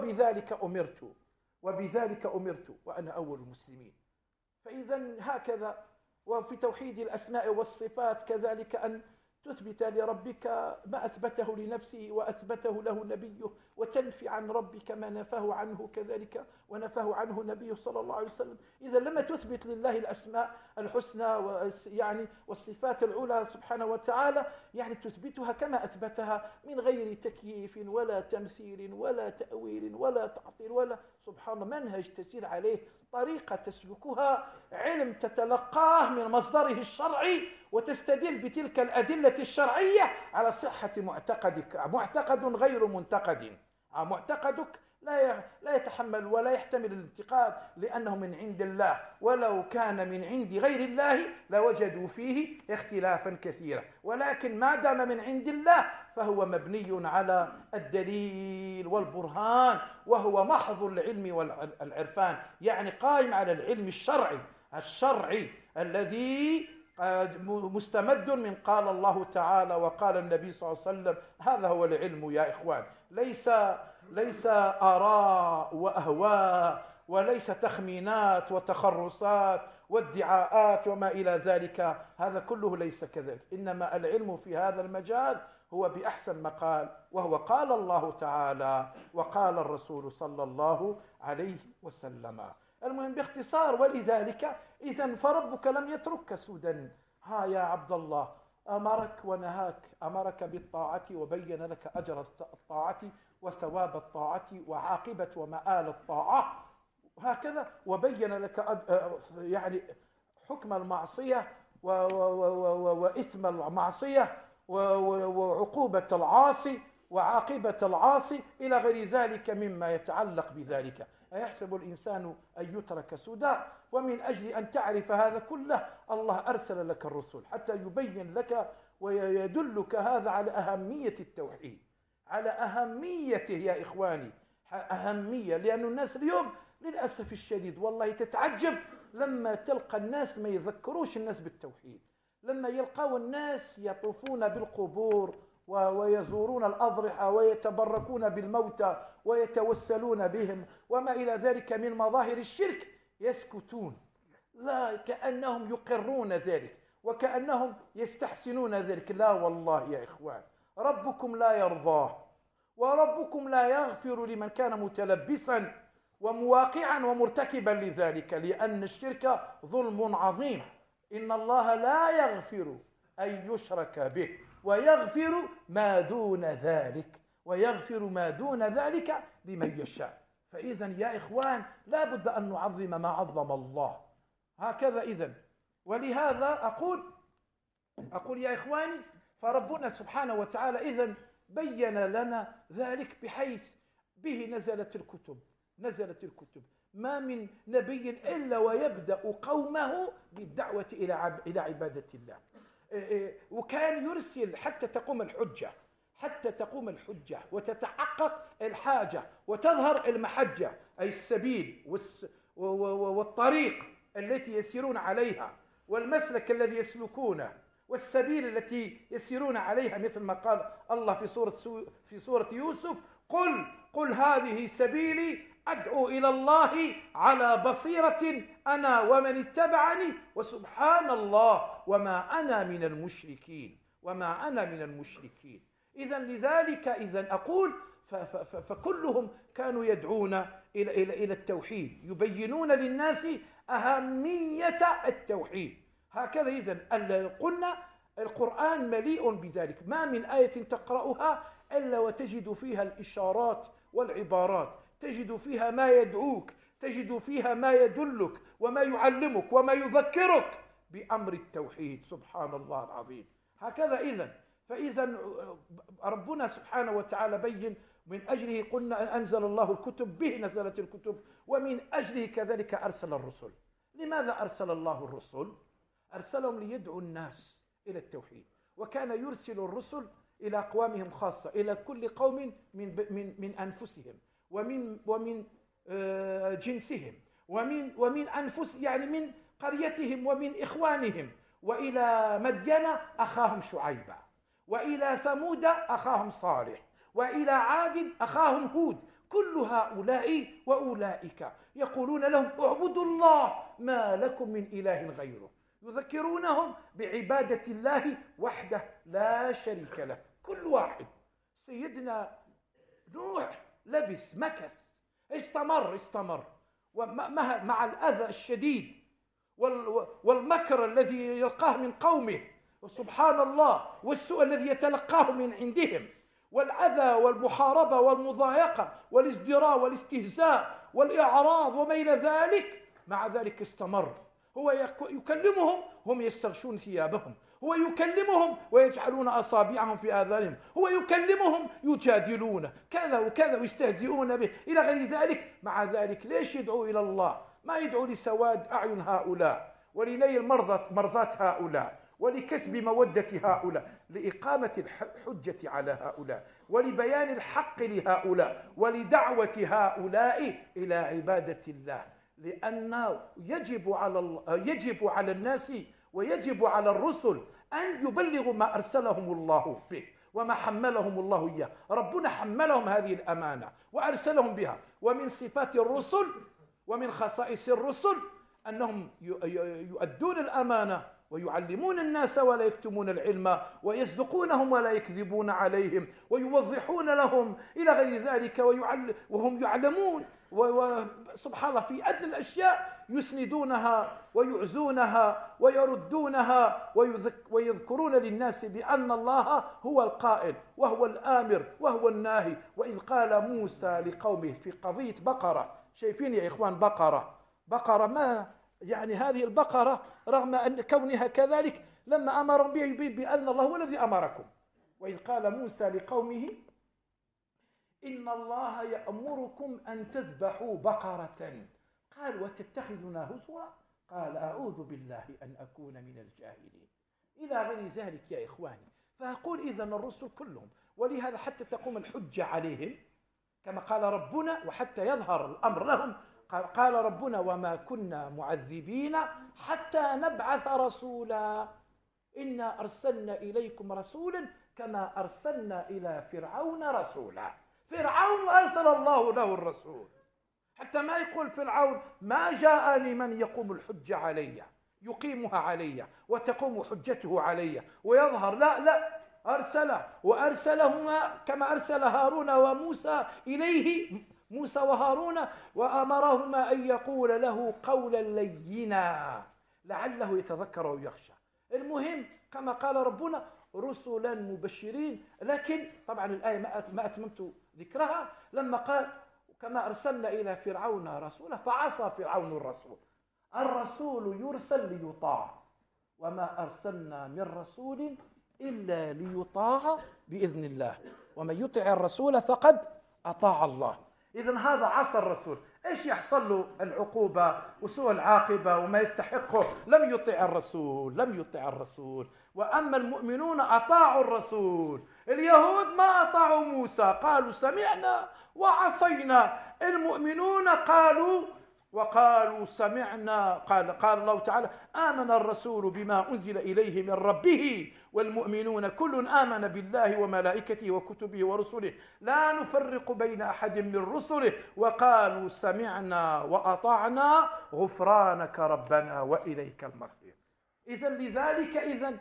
وبذلك أمرت وأنا أول المسلمين. فإذا هكذا. وفي توحيد الأسماء والصفات كذلك أن تثبت لربك ما أثبته لنفسه وأثبته له نبيه، وتنفي عن ربك ما نفاه عنه كذلك ونفاه عنه نبيه صلى الله عليه وسلم. إذا لما تثبت لله الأسماء الحسنى يعني والصفات العلى سبحانه وتعالى، يعني تثبتها كما أثبتها من غير تكييف ولا تمثيل ولا تأويل ولا تعطيل، ولا سبحان الله منهج تسير عليه، طريقة تسلكها، علم تتلقاه من مصدره الشرعي، وتستدل بتلك الأدلة الشرعية على صحة معتقدك، معتقد غير منتقد، معتقدك لا يتحمل ولا يحتمل الانتقاد لأنه من عند الله، ولو كان من عند غير الله لوجدوا فيه اختلافا كثيرا، ولكن ما دام من عند الله فهو مبني على الدليل والبرهان، وهو محض العلم والعرفان، يعني قائم على العلم الشرعي الذي مستمد من قال الله تعالى وقال النبي صلى الله عليه وسلم. هذا هو العلم يا إخوان، ليس آراء وأهواء، وليس تخمينات وتخرصات وادعاءات وما إلى ذلك، هذا كله ليس كذلك، إنما العلم في هذا المجال هو بأحسن ما قال، وهو قال الله تعالى وقال الرسول صلى الله عليه وسلم. المهم باختصار، ولذلك إذن فربك لم يتركك سدى. ها يا عبد الله، أمرك ونهاك، أمرك بالطاعة وبين لك أجر الطاعة وثواب الطاعة وعاقبة ومآل الطاعة، هكذا، وبين لك يعني حكم المعصية وإثم المعصية وعقوبة العاصي وعاقبة العاصي إلى غير ذلك مما يتعلق بذلك. أيحسب الإنسان أن يترك سدى؟ ومن أجل أن تعرف هذا كله الله أرسل لك الرسل حتى يبين لك ويدلك هذا على أهمية التوحيد، على أهميته يا إخواني، أهمية، لأن الناس اليوم للأسف الشديد والله تتعجب لما تلقى الناس ما يذكروش الناس بالتوحيد، لما يلقوا الناس يطوفون بالقبور ويزورون الأضرحة ويتبركون بالموتى ويتوسلون بهم وما إلى ذلك من مظاهر الشرك، يسكتون، لا كأنهم يقرون ذلك وكأنهم يستحسنون ذلك. لا والله يا إخوان، ربكم لا يرضاه، وربكم لا يغفر لمن كان متلبسا ومواقعا ومرتكبا لذلك، لأن الشرك ظلم عظيم. إن الله لا يغفر أن يشرك به ويغفر ما دون ذلك لمن يشاء. فإذا يا إخوان لا بد أن نعظم ما عظم الله، هكذا إذن. ولهذا أقول يا إخواني، فربنا سبحانه وتعالى إذن بين لنا ذلك بحيث به نزلت الكتب، ما من نبي إلا ويبدأ قومه بالدعوة إلى عبادة الله، وكان يرسل حتى تقوم الحجة وتتحقق الحاجة وتظهر المحجة، أي السبيل والطريق التي يسيرون عليها والمسلك الذي يسلكونه والسبيل التي يسيرون عليها، مثل ما قال الله في سورة يوسف: قل هذه سبيلي أدعو إلى الله على بصيرة أنا ومن اتبعني وسبحان الله وما أنا من المشركين وما أنا من المشركين. لذلك أقول فكلهم كانوا يدعون إلى التوحيد، يبينون للناس أهمية التوحيد. هكذا قلنا القرآن مليء بذلك، ما من آية تقرأها إلا وتجد فيها الإشارات والعبارات، تجد فيها ما يدعوك، تجد فيها ما يدلك وما يعلمك وما يذكرك بأمر التوحيد. سبحان الله العظيم. هكذا فإذا ربنا سبحانه وتعالى بين، من أجله قلنا أنزل الله الكتب، به نزلت الكتب، ومن أجله كذلك أرسل الرسل. لماذا أرسل الله الرسل؟ أرسلهم ليدعوا الناس إلى التوحيد، وكان يرسل الرسل إلى أقوامهم خاصة، إلى كل قوم من أنفسهم ومن جنسهم ومن أنفس، يعني من قريتهم ومن إخوانهم. وإلى مدين أخاهم شعيبا، وإلى ثمود أخاهم صالح، وإلى عاد أخاهم هود. كل هؤلاء وأولئك يقولون لهم اعبدوا الله ما لكم من إله غيره، يذكرونهم بعبادة الله وحده لا شريك له. كل واحد. سيدنا نوح لبس، مكث، استمر مع الأذى الشديد والمكر الذي يلقاه من قومه، وسبحان الله، والسوء الذي يتلقاه من عندهم، والأذى والمحاربة والمضايقة والازدراء والاستهزاء والإعراض وما إلى ذلك. مع ذلك استمر. هو يكلمهم هم يستغشون ثيابهم، هو يكلمهم ويجعلون أصابعهم في آذانهم، هو يكلمهم يجادلون كذا وكذا ويستهزئون به إلى غير ذلك. مع ذلك ليش يدعو إلى الله؟ ما يدعو لسواد أعين هؤلاء ولنيل مرضات هؤلاء ولكسب مودة هؤلاء، لإقامة الحجة على هؤلاء ولبيان الحق لهؤلاء ولدعوة هؤلاء إلى عبادة الله. لأنه يجب على الناس ويجب على الرسل أن يبلغوا ما أرسلهم الله به وما حملهم الله إياه. ربنا حملهم هذه الأمانة وأرسلهم بها. ومن صفات الرسل ومن خصائص الرسل أنهم يؤدون الأمانة ويعلمون الناس ولا يكتمون العلم، ويصدقونهم ولا يكذبون عليهم، ويوضحون لهم إلى غير ذلك، وهم يعلمون. وسبحان الله في أدنى الأشياء يسندونها ويعزونها ويردونها ويذكرون للناس بأن الله هو القائل وهو الآمر وهو الناهي. وإذ قال موسى لقومه في قضية بقرة، شايفين يا إخوان بقرة ما يعني هذه البقرة رغم أن كونها كذلك لما أمرهم به بأن الله هو الذي أمركم. وإذ قال موسى لقومه إن الله يأمركم أن تذبحوا بقرة، قال وتتخذنا هزوا، قال أعوذ بالله أن أكون من الجاهلين إلى غير ذلك يا إخواني. فأقول إذن الرسل كلهم، ولهذا حتى تقوم الحجة عليهم كما قال ربنا وحتى يظهر الأمر لهم. قال ربنا وما كنا معذبين حتى نبعث رسولا إنا أرسلنا إليكم رسولا كما أرسلنا إلى فرعون رسولا. فرعون أرسل الله له الرسول، حتى ما يقول فرعون ما جاءني من يقوم الحجة علي يقيمها علي وتقوم حجته علي ويظهر، لا أرسله، وأرسلهما كما أرسل هارون وموسى إليه، موسى وهارون، وأمرهما أن يقول له قولا لينا لعله يتذكر ويخشى. المهم كما قال ربنا رسلا مبشرين. لكن طبعا الآية ما أتممت ذكرها لما قال كما أرسلنا إلى فرعون رسولا فعصى فرعون الرسول. الرسول يرسل ليطاع، وما أرسلنا من رسول إلا ليطاع بإذن الله، ومن يطع الرسول فقد أطاع الله. إذن هذا عصى الرسول، إيش يحصل له؟ العقوبة وسوء العاقبة وما يستحقه. لم يطع الرسول. وأما المؤمنون أطاعوا الرسول. اليهود ما أطاعوا موسى، قالوا سمعنا وعصينا. المؤمنون قالوا وقالوا سمعنا. قال الله تعالى: آمن الرسول بما أنزل إليه من ربه والمؤمنون كل آمن بالله وملائكته وكتبه ورسله لا نفرق بين أحد من رسله وقالوا سمعنا وأطعنا غفرانك ربنا وإليك المصير. لذلك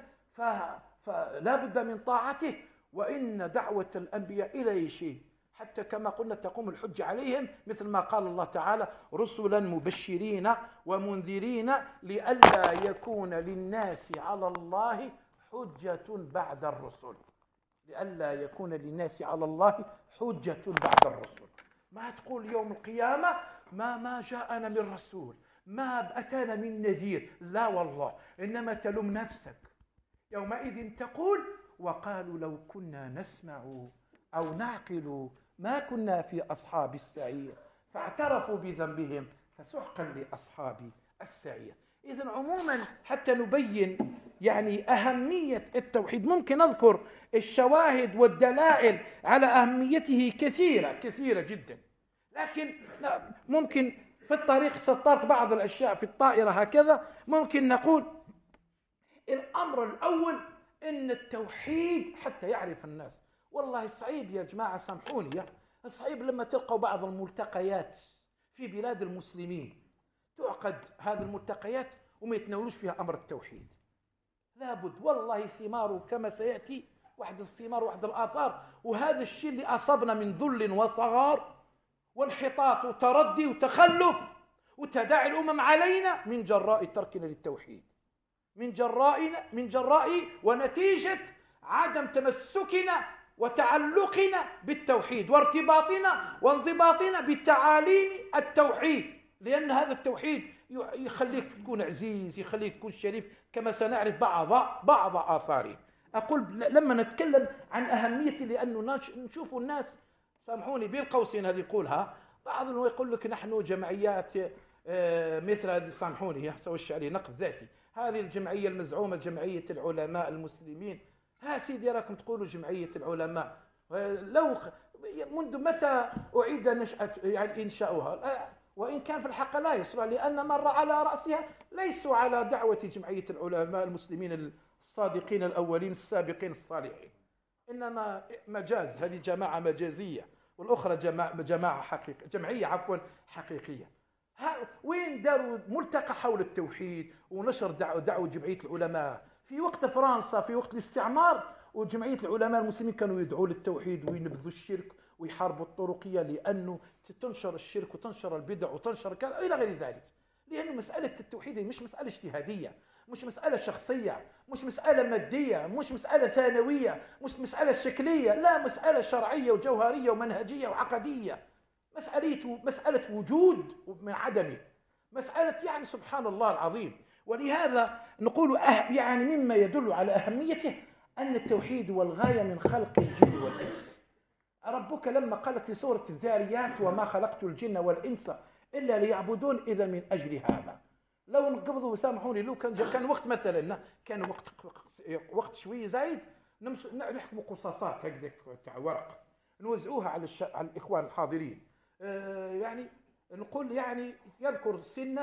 فلا بد من طاعته. وإن دعوة الأنبياء إلى شيء حتى كما قلنا تقوم الحجة عليهم، مثل ما قال الله تعالى: رسلا مبشرين ومنذرين لئلا يكون للناس على الله حجة بعد الرسل. لئلا يكون للناس على الله حجة بعد الرسل. ما تقول يوم القيامة ما جاءنا من رسول، ما أتانا من نذير، لا والله، إنما تلوم نفسك. يومئذ تقول: وقالوا لو كنا نسمع أو نعقل ما كنا في أصحاب السعير فاعترفوا بذنبهم فسحقا لأصحاب السعير. إذن عموما حتى نبين يعني أهمية التوحيد ممكن نذكر الشواهد والدلائل على أهميته كثيرة جدا، لكن ممكن في الطريق سطرت بعض الأشياء في الطائرة هكذا. ممكن نقول الأمر الأول إن التوحيد حتى يعرف الناس. والله صعيب يا جماعة، سامحوني، صعيب لما تلقوا بعض الملتقيات في بلاد المسلمين تعقد هذه الملتقيات وما يتناولوش فيها أمر التوحيد. لابد والله ثماره كما سيأتي، واحد الثمار واحد الآثار. وهذا الشيء اللي أصابنا من ذل وصغار وانحطاط وتردي وتخلف وتداعي الأمم علينا من جراء تركنا للتوحيد، من جراء ونتيجة عدم تمسكنا وتعلقنا بالتوحيد وارتباطنا وانضباطنا بتعاليم التوحيد، لأن هذا التوحيد يخليك تكون عزيز، يخليك تكون شريف، كما سنعرف بعض آثاره. أقول لما نتكلم عن أهمية، لأنه نشوف الناس، سامحوني بين قوسين هذه يقولها بعضهم، يقول لك نحن جمعيات مثل هذه، سامحوني سويش عليه نقد ذاتي، هذه الجمعية المزعومة جمعية العلماء المسلمين. ها سيدي راكم تقولوا جمعية العلماء، لو منذ متى أعيد نشأة يعني إنشاؤها؟ وإن كان في الحق لا يصلح، لأن مر على رأسها ليسوا على دعوة جمعية العلماء المسلمين الصادقين الأولين السابقين الصالحين، إنما مجاز، هذه جماعة مجازية، والأخرى جماعة حقيقية، جمعية حقيقية. وين داروا ملتقى حول التوحيد ونشر دعوة جمعية العلماء في وقت فرنسا، في وقت الاستعمار، وجمعية العلماء المسلمين كانوا يدعوا للتوحيد وينبذوا الشرك ويحاربوا الطرقية، لأنه تنشر الشرك وتنشر البدع وتنشر كذا إلى غير ذلك. لأن مسألة التوحيد مش مسألة اجتهادية، مش مسألة شخصية، مش مسألة مادية، مش مسألة ثانوية، مش مسألة شكلية، لا، مسألة شرعية وجوهرية ومنهجية وعقدية. مسألة وجود من عدمه، مسألة يعني سبحان الله العظيم. ولهذا نقول يعني مما يدل على أهميته أن التوحيد هو الغاية من خلق الجن والإنس. ربك لما قال في سورة الذاريات: وما خلقت الجن والإنس إلا ليعبدون، إذا من أجل هذا. لو نقبضوا سامحوني، لو كان وقت مثلا، كان وقت شوية زايد، نحكم قصاصات هكذا تاع ورق نوزعوها على الإخوان الحاضرين. يعني نقول يعني يذكر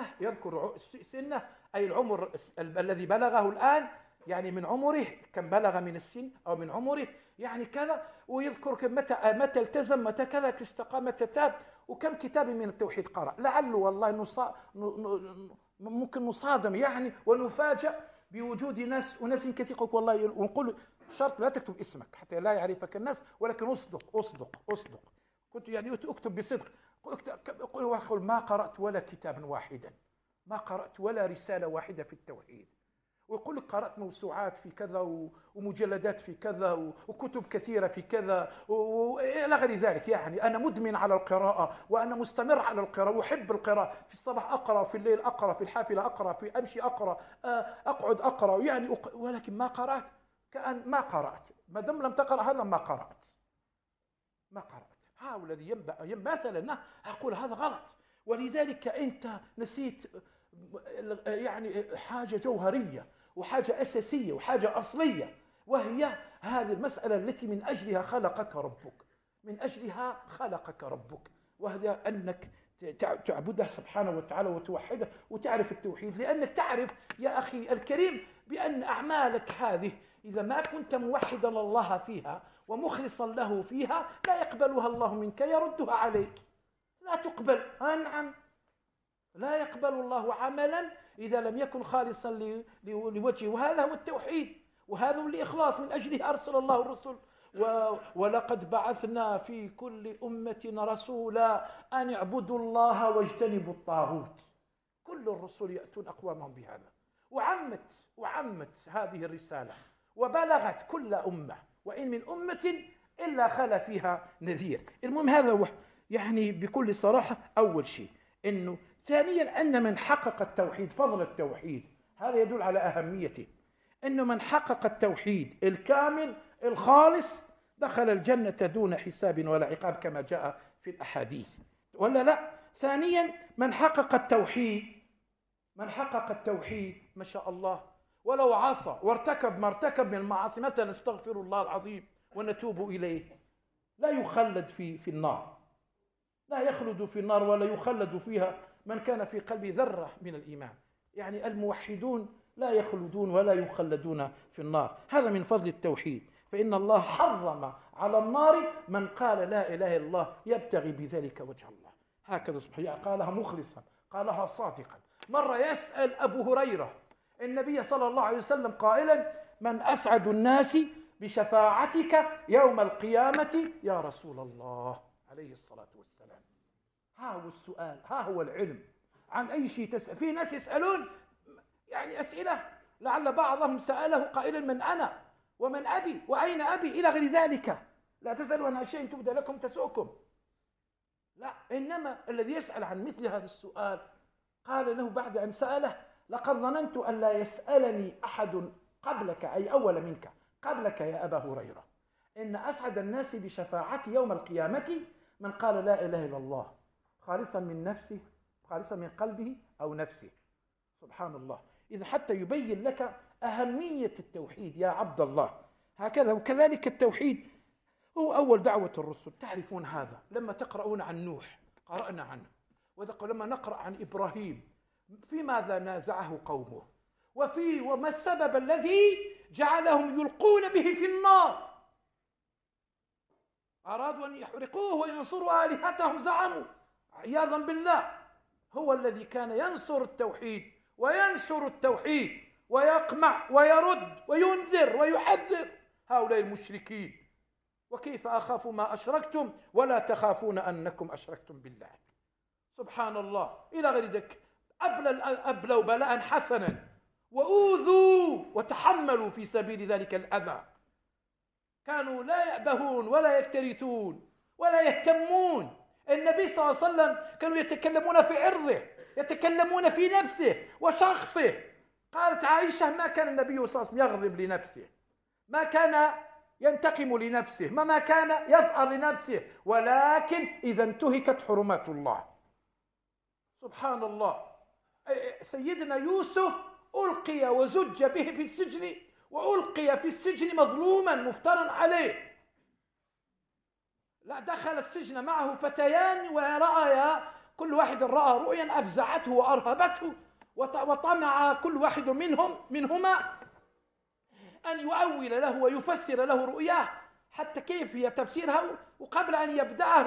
سنه أي العمر الذي بلغه الآن، يعني من عمره كم بلغ من السن أو من عمره يعني كذا، ويذكر متى التزم، متى كذا استقام، متى تاب، وكم كتاب من التوحيد قرأ. لعله والله ممكن نصادم يعني ونفاجأ بوجود ناس كثير والله، ونقول شرط لا تكتب اسمك حتى لا يعرفك الناس، ولكن اصدق. كنت يعني اكتب بصدق. أقول ما قرأت ولا كتابا واحدا، ما قرأت ولا رسالة واحدة في التوحيد. ويقول لك قرأت موسوعات في كذا ومجلدات في كذا وكتب كثيرة في كذا وإلى غير ذلك. يعني أنا مدمن على القراءة، وأنا مستمر على القراءة، وأحب القراءة. في الصباح أقرأ، في الليل أقرأ، في الحافلة أقرأ، في أمشي أقرأ، أقعد أقرأ يعني ولكن ما قرأت. كأن ما قرأت، ما دام لم تقرأ هذا ما قرأت. الذي ينبأ مثلا أقول هذا غلط. ولذلك أنت نسيت يعني حاجة جوهرية وحاجة أساسية وحاجة أصلية، وهي هذه المسألة التي من أجلها خلقك ربك، وهي أنك تعبده سبحانه وتعالى وتوحده وتعرف التوحيد، لأنك تعرف يا أخي الكريم بأن أعمالك هذه إذا ما كنت موحدا الله فيها ومخلصا له فيها لا يقبلها الله منك، يردها عليك، لا تقبل. نعم، لا يقبل الله عملا إذا لم يكن خالصا لوجهه، وهذا هو التوحيد، وهذا هو الإخلاص، من أجله أرسل الله الرسل. ولقد بعثنا في كل أمة رسولا أن اعبدوا الله واجتنبوا الطاغوت. كل الرسل يأتون أقوامهم بهذا، وعمت هذه الرسالة وبلغت كل أمة، وإن من أمة إلا خلا فيها نذير. المهم هذا هو يعني بكل صراحة أول شيء. إنه ثانيا أن من حقق التوحيد، فضل التوحيد هذا يدل على أهميته، إنه من حقق التوحيد الكامل الخالص دخل الجنة دون حساب ولا عقاب كما جاء في الأحاديث، ولا لا؟ ثانيا من حقق التوحيد ما شاء الله ولو عصى وارتكب ما ارتكب من المعاصي، مثلا استغفر الله العظيم ونتوب إليه، لا يخلد في النار، لا يخلد في النار ولا يخلد فيها من كان في قلبه ذرة من الإيمان. يعني الموحدون لا يخلدون ولا يخلدون في النار. هذا من فضل التوحيد، فإن الله حرم على النار من قال لا إله إلا الله يبتغي بذلك وجه الله. هكذا سبحانه قالها مخلصا، قالها صادقا. مرة يسأل أبو هريرة النبي صلى الله عليه وسلم قائلا: من أسعد الناس بشفاعتك يوم القيامة يا رسول الله، عليه الصلاة والسلام. ها هو السؤال، ها هو العلم. عن أي شيء تسأل؟ في ناس يسألون يعني أسئلة لعل بعضهم سأله قائلا: من أنا ومن أبي وأين أبي إلى غير ذلك. لا تسألوا عن شيء تبدأ لكم تسؤكم، لا، إنما الذي يسأل عن مثل هذا السؤال قال له بعد أن سأله: لقد ظننت أن لا يسألني أحد قبلك، أي أول منك، قبلك يا أبا هريرة، إن أسعد الناس بشفاعتي يوم القيامة من قال لا إله إلا الله خالصا من نفسه، خالصا من قلبه أو نفسه. سبحان الله. إذا حتى يبين لك أهمية التوحيد يا عبد الله. هكذا. وكذلك التوحيد هو أول دعوة الرسل، تعرفون هذا. لما تقرؤون عن نوح قرأنا عنه، ولما نقرأ عن إبراهيم في ماذا نازعه قومه، وما السبب الذي جعلهم يلقون به في النار. أرادوا أن يحرقوه وينصروا آلهتهم، زعموا عياذا بالله. هو الذي كان ينصر التوحيد وينشر التوحيد ويقمع ويرد وينذر ويحذر هؤلاء المشركين. وكيف أخاف ما أشركتم ولا تخافون أنكم أشركتم بالله. سبحان الله. إلى غير ذلك أبلوا بلاء حسنا وأوذوا وتحملوا في سبيل ذلك الأذى. كانوا لا يأبهون ولا يكترثون ولا يهتمون. النبي صلى الله عليه وسلم كانوا يتكلمون في عرضه، يتكلمون في نفسه وشخصه. قالت عائشة: ما كان النبي صلى الله عليه وسلم يغضب لنفسه، ما كان ينتقم لنفسه، ما كان يفعل لنفسه، ولكن إذا انتهكت حرمات الله. سبحان الله. سيدنا يوسف ألقي وزج به في السجن، وألقي في السجن مظلوما مفترا عليه. لا، دخل السجن معه فتيان ورأيا، كل واحد رأى رؤيا أفزعته وأرهبته، وطمع كل واحد منهما أن يؤول له ويفسر له رؤياه حتى كيف هي تفسيرها. وقبل أن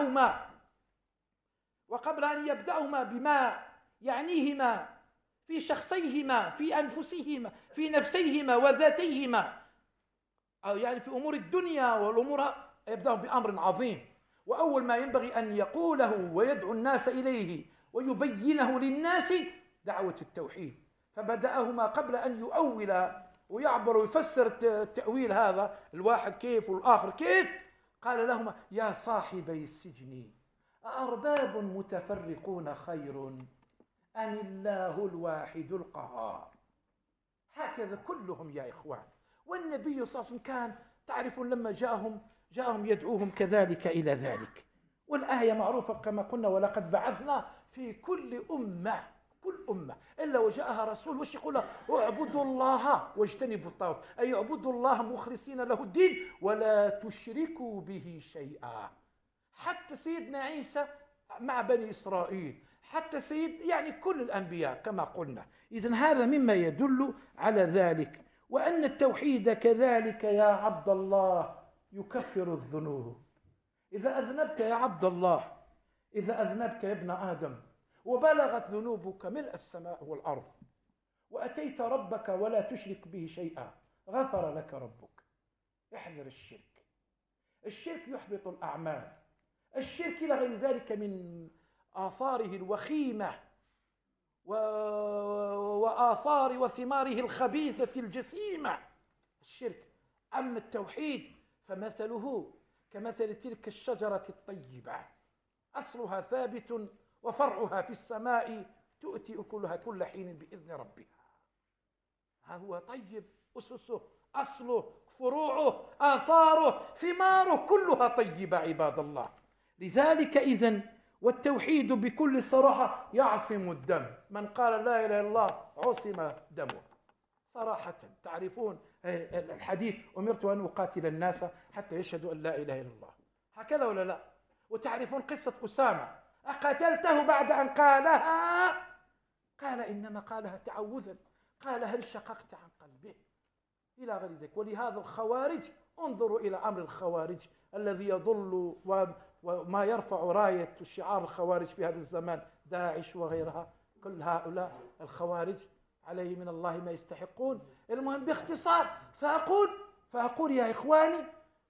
يبدأهما بما يعنيهما في شخصيهما، في أنفسهما، في نفسيهما وذاتيهما، أو يعني في أمور الدنيا والأمور، يبدأ بأمر عظيم. وأول ما ينبغي أن يقوله ويدعو الناس إليه ويبينه للناس دعوة التوحيد. فبدأهما قبل أن يؤول ويعبر ويفسر التأويل، هذا الواحد كيف والآخر كيف، قال لهما: يا صاحبي السجن أأرباب متفرقون خير أم الله الواحد القهار. هكذا كلهم يا إخوان. والنبي صلى الله عليه وسلم كان، تعرفون، لما جاءهم يدعوهم كذلك إلى ذلك. والآية معروفة كما قلنا: ولقد بعثنا في كل أمة إلا وجاءها رسول وش يقول: اعبدوا الله واجتنبوا الطاغوت، أي اعبدوا الله مخلصين له الدين ولا تشركوا به شيئا. حتى سيدنا عيسى مع بني إسرائيل، حتى سيد يعني كل الأنبياء كما قلنا. إذن هذا مما يدل على ذلك. وأن التوحيد كذلك يا عبد الله يكفر الذنوب. إذا أذنبت يا عبد الله، إذا أذنبت يا ابن آدم وبلغت ذنوبك ملء السماء والأرض وأتيت ربك ولا تشرك به شيئا، غفر لك ربك. احذر الشرك. الشرك يحبط الأعمال. الشرك إلى غير ذلك من آثاره الوخيمة وآثار وثماره الخبيثة الجسيمة الشرك. أما التوحيد فمثله كمثل تلك الشجرة الطيبة، أصلها ثابت وفرعها في السماء، تؤتي أكلها كل حين بإذن ربها. ها هو طيب، أسسه، أصله، فروعه، آثاره، ثماره كلها طيبة عباد الله. لذلك إذن والتوحيد بكل صراحة يعصم الدم. من قال لا إله إلا الله عصم دمه صراحة. تعرفون الحديث أمرت أن أقاتل الناس حتى يشهدوا أن لا إله إلا الله، هكذا ولا لا؟ وتعرفون قصة أسامة، أقتلته بعد أن قالها؟ قال إنما قالها تعوذا، قال هل شققت عن قلبه؟ إلى غير ذلك. ولهذا الخوارج، انظروا إلى أمر الخوارج الذي يضل وما يرفع راية شعار الخوارج في هذا الزمان، داعش وغيرها، كل هؤلاء الخوارج عليه من الله ما يستحقون. المهم باختصار، فأقول يا إخواني،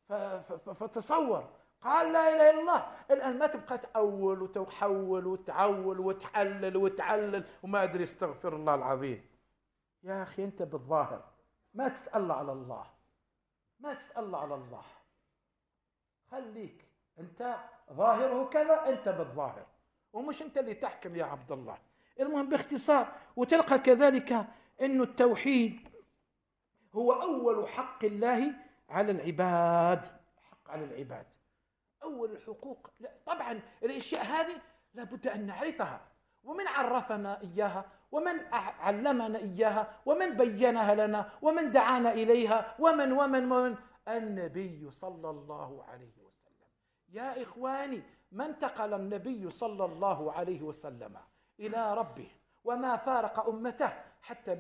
فتصور قال لا إله إلا الله، الآن ما تبقى تأول وتحول وتعول وتحلل وتعلل وما أدري، استغفر الله العظيم. يا أخي أنت بالظاهر ما تتألى على الله، ما تتألى على الله، خليك أنت ظاهره كذا، أنت بالظاهر ومش أنت اللي تحكم يا عبد الله. المهم باختصار، وتلقى كذلك أن التوحيد هو أول حق الله على العباد. حق على العباد، أول الحقوق. لا طبعا الأشياء هذه لابد أن نعرفها، ومن عرفنا إياها، ومن علمنا إياها، ومن بينها لنا، ومن دعانا إليها، ومن النبي صلى الله عليه وسلم. يا إخواني، ما انتقل النبي صلى الله عليه وسلم إلى ربه وما فارق أمته حتى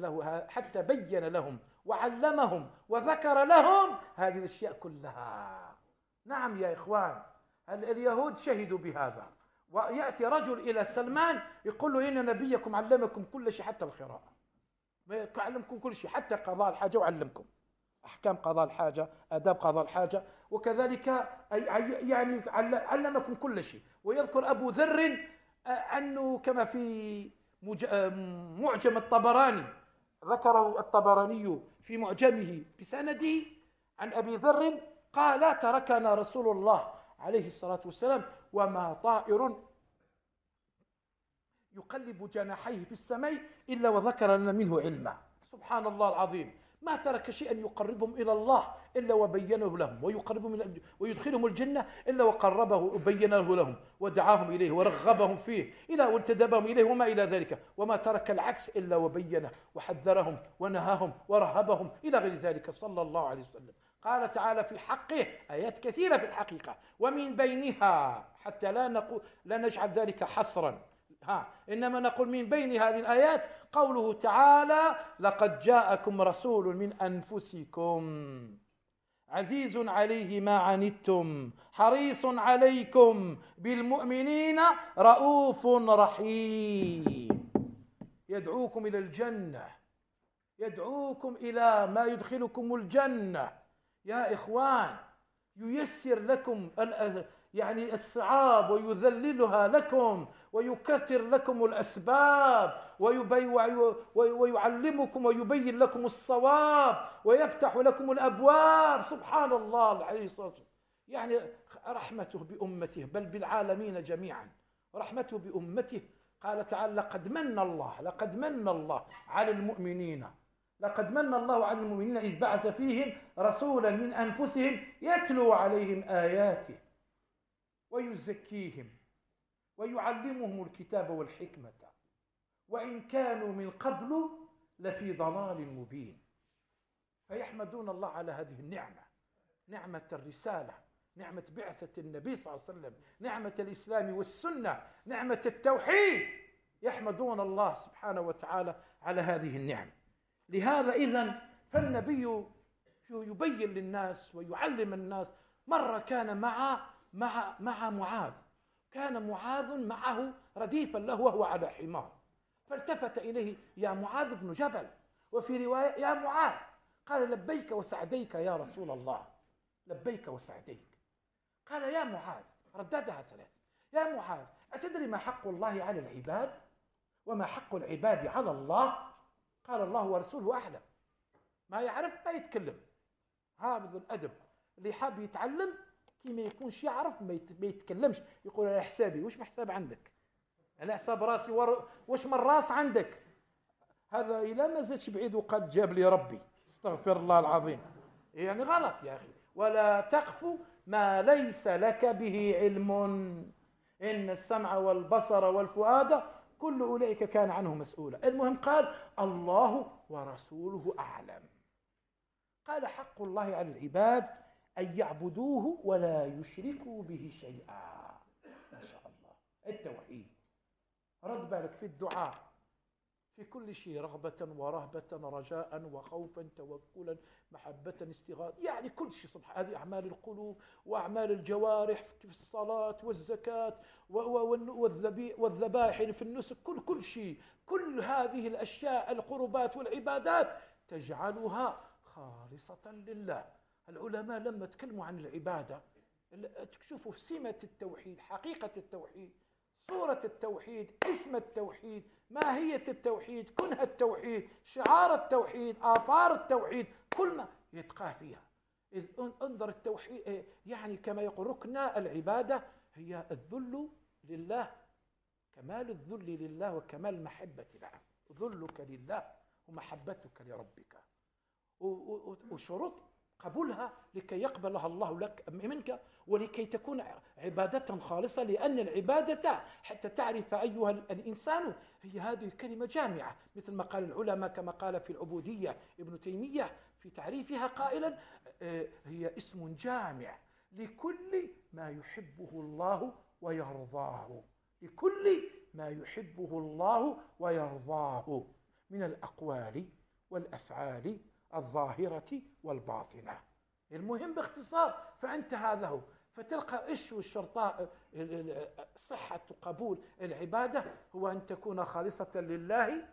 بين لهم وعلمهم وذكر لهم هذه الأشياء كلها. نعم يا إخوان، اليهود شهدوا بهذا، ويأتي رجل إلى سلمان يقول له إن نبيكم علمكم كل شيء حتى القراءة، علمكم كل شيء حتى قضاء الحاجة، وعلمكم أحكام قضاء الحاجة، آداب قضاء الحاجة، وكذلك يعني علمكم كل شيء. ويذكر أبو ذر أنه كما في معجم الطبراني، ذكره الطبراني في معجمه بسنده عن أبي ذر قال تركنا رسول الله عليه الصلاة والسلام وما طائر يقلب جناحيه في السماء إلا وذكر لنا منه علما. سبحان الله العظيم، ما ترك شيئا يقربهم إلى الله إلا وبينه لهم، ويقربهم ويدخلهم الجنة إلا وقربه وبينه لهم، ودعاهم إليه ورغبهم فيه إلى وانتدبهم إليه وما إلى ذلك، وما ترك العكس إلا وبينه وحذرهم ونهاهم ورهبهم إلى غير ذلك صلى الله عليه وسلم. قال تعالى في حقه آيات كثيرة في الحقيقة، ومن بينها حتى لا نجعل ذلك حصرا، إنما نقول من بين هذه الآيات قوله تعالى لقد جاءكم رسول من أنفسكم عزيز عليه ما عنتم حريص عليكم بالمؤمنين رؤوف رحيم. يدعوكم إلى الجنة، يدعوكم إلى ما يدخلكم الجنة يا إخوان، ييسر لكم يعني الصعاب ويذللها لكم ويكثر لكم الأسباب ويعلمكم ويبين لكم الصواب ويفتح لكم الأبواب. سبحان الله العظيم، يعني رحمته بأمته بل بالعالمين جميعا، رحمته بأمته. قال تعالى لقد من الله على المؤمنين، لقد من الله على المؤمنين إذ بعث فيهم رسولا من أنفسهم يتلو عليهم آياته ويزكيهم ويعلمهم الكتاب والحكمة وإن كانوا من قبل لفي ضلال مبين. فيحمدون الله على هذه النعمة، نعمة الرسالة، نعمة بعثة النبي صلى الله عليه وسلم، نعمة الإسلام والسنة، نعمة التوحيد، يحمدون الله سبحانه وتعالى على هذه النعم. لهذا إذن فالنبي يبين للناس ويعلم الناس. مرة كان مع معاذ، كان معاذ معه رديفا له وهو على حمار، فالتفت إليه: يا معاذ بن جبل، وفي رواية: يا معاذ. قال: لبيك وسعديك يا رسول الله، لبيك وسعديك. قال: يا معاذ، رددها ثلاث: يا معاذ، أتدري ما حق الله على العباد وما حق العباد على الله؟ قال: الله ورسوله أعلم. ما يعرف ما يتكلم. هذا الأدب اللي حاب يتعلم كي ما يكونش يعرف ما يتكلمش، يقول: أنا حسابي. وش محساب عندك؟ أنا حساب راسي وش من راس عندك؟ هذا إلى ما زادش بعيد وقد جاب لي ربي، استغفر الله العظيم. يعني غلط يا أخي. ولا تقف ما ليس لك به علم، إن السمع والبصر والفؤاد كل أولئك كان عنه مسؤولا. المهم قال: الله ورسوله أعلم. قال: حق الله على العباد أن يعبدوه ولا يشركوا به شيئا. ما شاء الله، التوحيد. رد بالك في الدعاء، في كل شيء، رغبة ورهبة، رجاء وخوفا، توكلا، محبة، استغاثة، يعني كل شيء. سبحان، هذه أعمال القلوب وأعمال الجوارح في الصلاة والزكاة والذبائح في النسك، كل شيء. كل هذه الأشياء، القربات والعبادات، تجعلها خالصة لله. العلماء لما تكلموا عن العبادة تشوفوا سمة التوحيد، حقيقة التوحيد، صورة التوحيد، اسم التوحيد، ماهية التوحيد، كنه التوحيد، شعار التوحيد، آثار التوحيد، كل ما يتقى فيها. إذ انظر التوحيد، يعني كما يقول ركن العبادة هي الذل لله، كمال الذل لله وكمال المحبة له. ذلك لله ومحبتك لربك، وشروط قبولها لكي يقبلها الله لك منك، ولكي تكون عبادة خالصة. لأن العبادة حتى تعرف أيها الإنسان هي هذه كلمة جامعة، مثل ما قال العلماء كما قال في العبودية ابن تيمية في تعريفها قائلا: هي اسم جامع لكل ما يحبه الله ويرضاه، لكل ما يحبه الله ويرضاه من الأقوال والأفعال الظاهرة والباطنة. المهم باختصار، فأنت هذا هو. فتلقى إيش الشرطاء صحة قبول العبادة؟ هو أن تكون خالصة لله،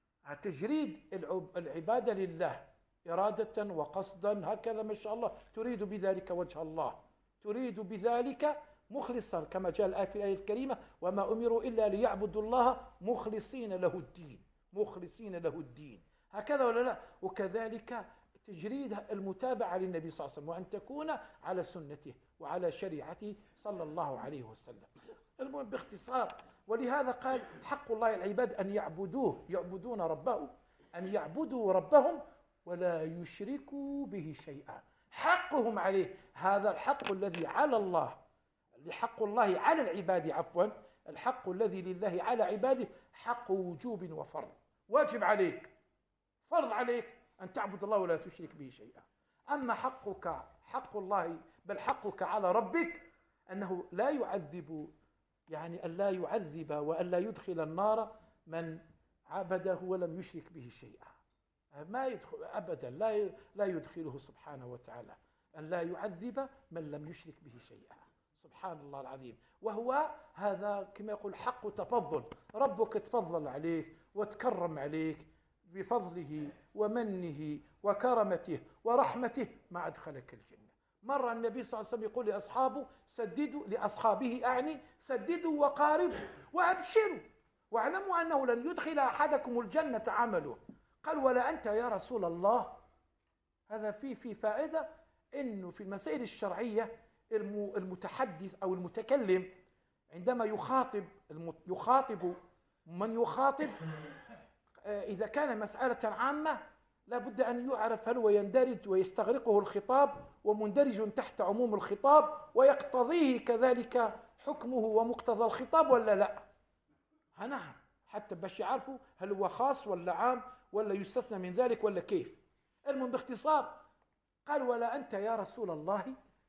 تجريد العبادة لله إرادة وقصدا، هكذا ما شاء الله، تريد بذلك وجه الله، تريد بذلك مخلصا، كما جاء الآية في الآية الكريمة: وما أمروا إلا ليعبدوا الله مخلصين له الدين، مخلصين له الدين، هكذا ولا لا؟ وكذلك تجريد المتابعة للنبي صلى الله عليه وسلم، وأن تكون على سنته وعلى شريعته صلى الله عليه وسلم. المهم باختصار، ولهذا قال: حق الله العباد أن يعبدوه، يعبدون ربه، أن يعبدوا ربهم ولا يشركوا به شيئا. حقهم عليه، هذا الحق الذي على الله، حق الله على العباد، عفوا، الحق الذي لله على عباده حق وجوب وفرض. واجب عليك، فرض عليك أن تعبد الله ولا تشرك به شيئا. أما حقك، حق الله، بل حقك على ربك أنه لا يعذب، يعني أن لا يعذب وأن لا يدخل النار من عبده ولم يشرك به شيئا. ما يدخل أبدا، لا يدخله سبحانه وتعالى، أن لا يعذب من لم يشرك به شيئا. سبحان الله العظيم. وهو هذا كما يقول حق تفضل، ربك تفضل عليك وتكرم عليك بفضله ومنه وكرمته ورحمته، ما أدخلك الجنة. مرة النبي صلى الله عليه وسلم يقول لأصحابه: سددوا، لأصحابه أعني، سددوا وقاربوا وأبشروا، واعلموا أنه لن يدخل أحدكم الجنة عمله. قال: ولا أنت يا رسول الله؟ هذا فيه فائدة، إنه في المسائل الشرعية المتحدث أو المتكلم عندما يخاطب من يخاطب، إذا كان مسألة عامة لابد أن يعرف هل هو يندرج ويستغرقه الخطاب ومندرج تحت عموم الخطاب ويقتضيه كذلك حكمه ومقتضى الخطاب ولا لا. نعم، حتى باش يعرفوا هل هو خاص ولا عام ولا يستثنى من ذلك ولا كيف. المهم باختصار قال: ولا أنت يا رسول الله؟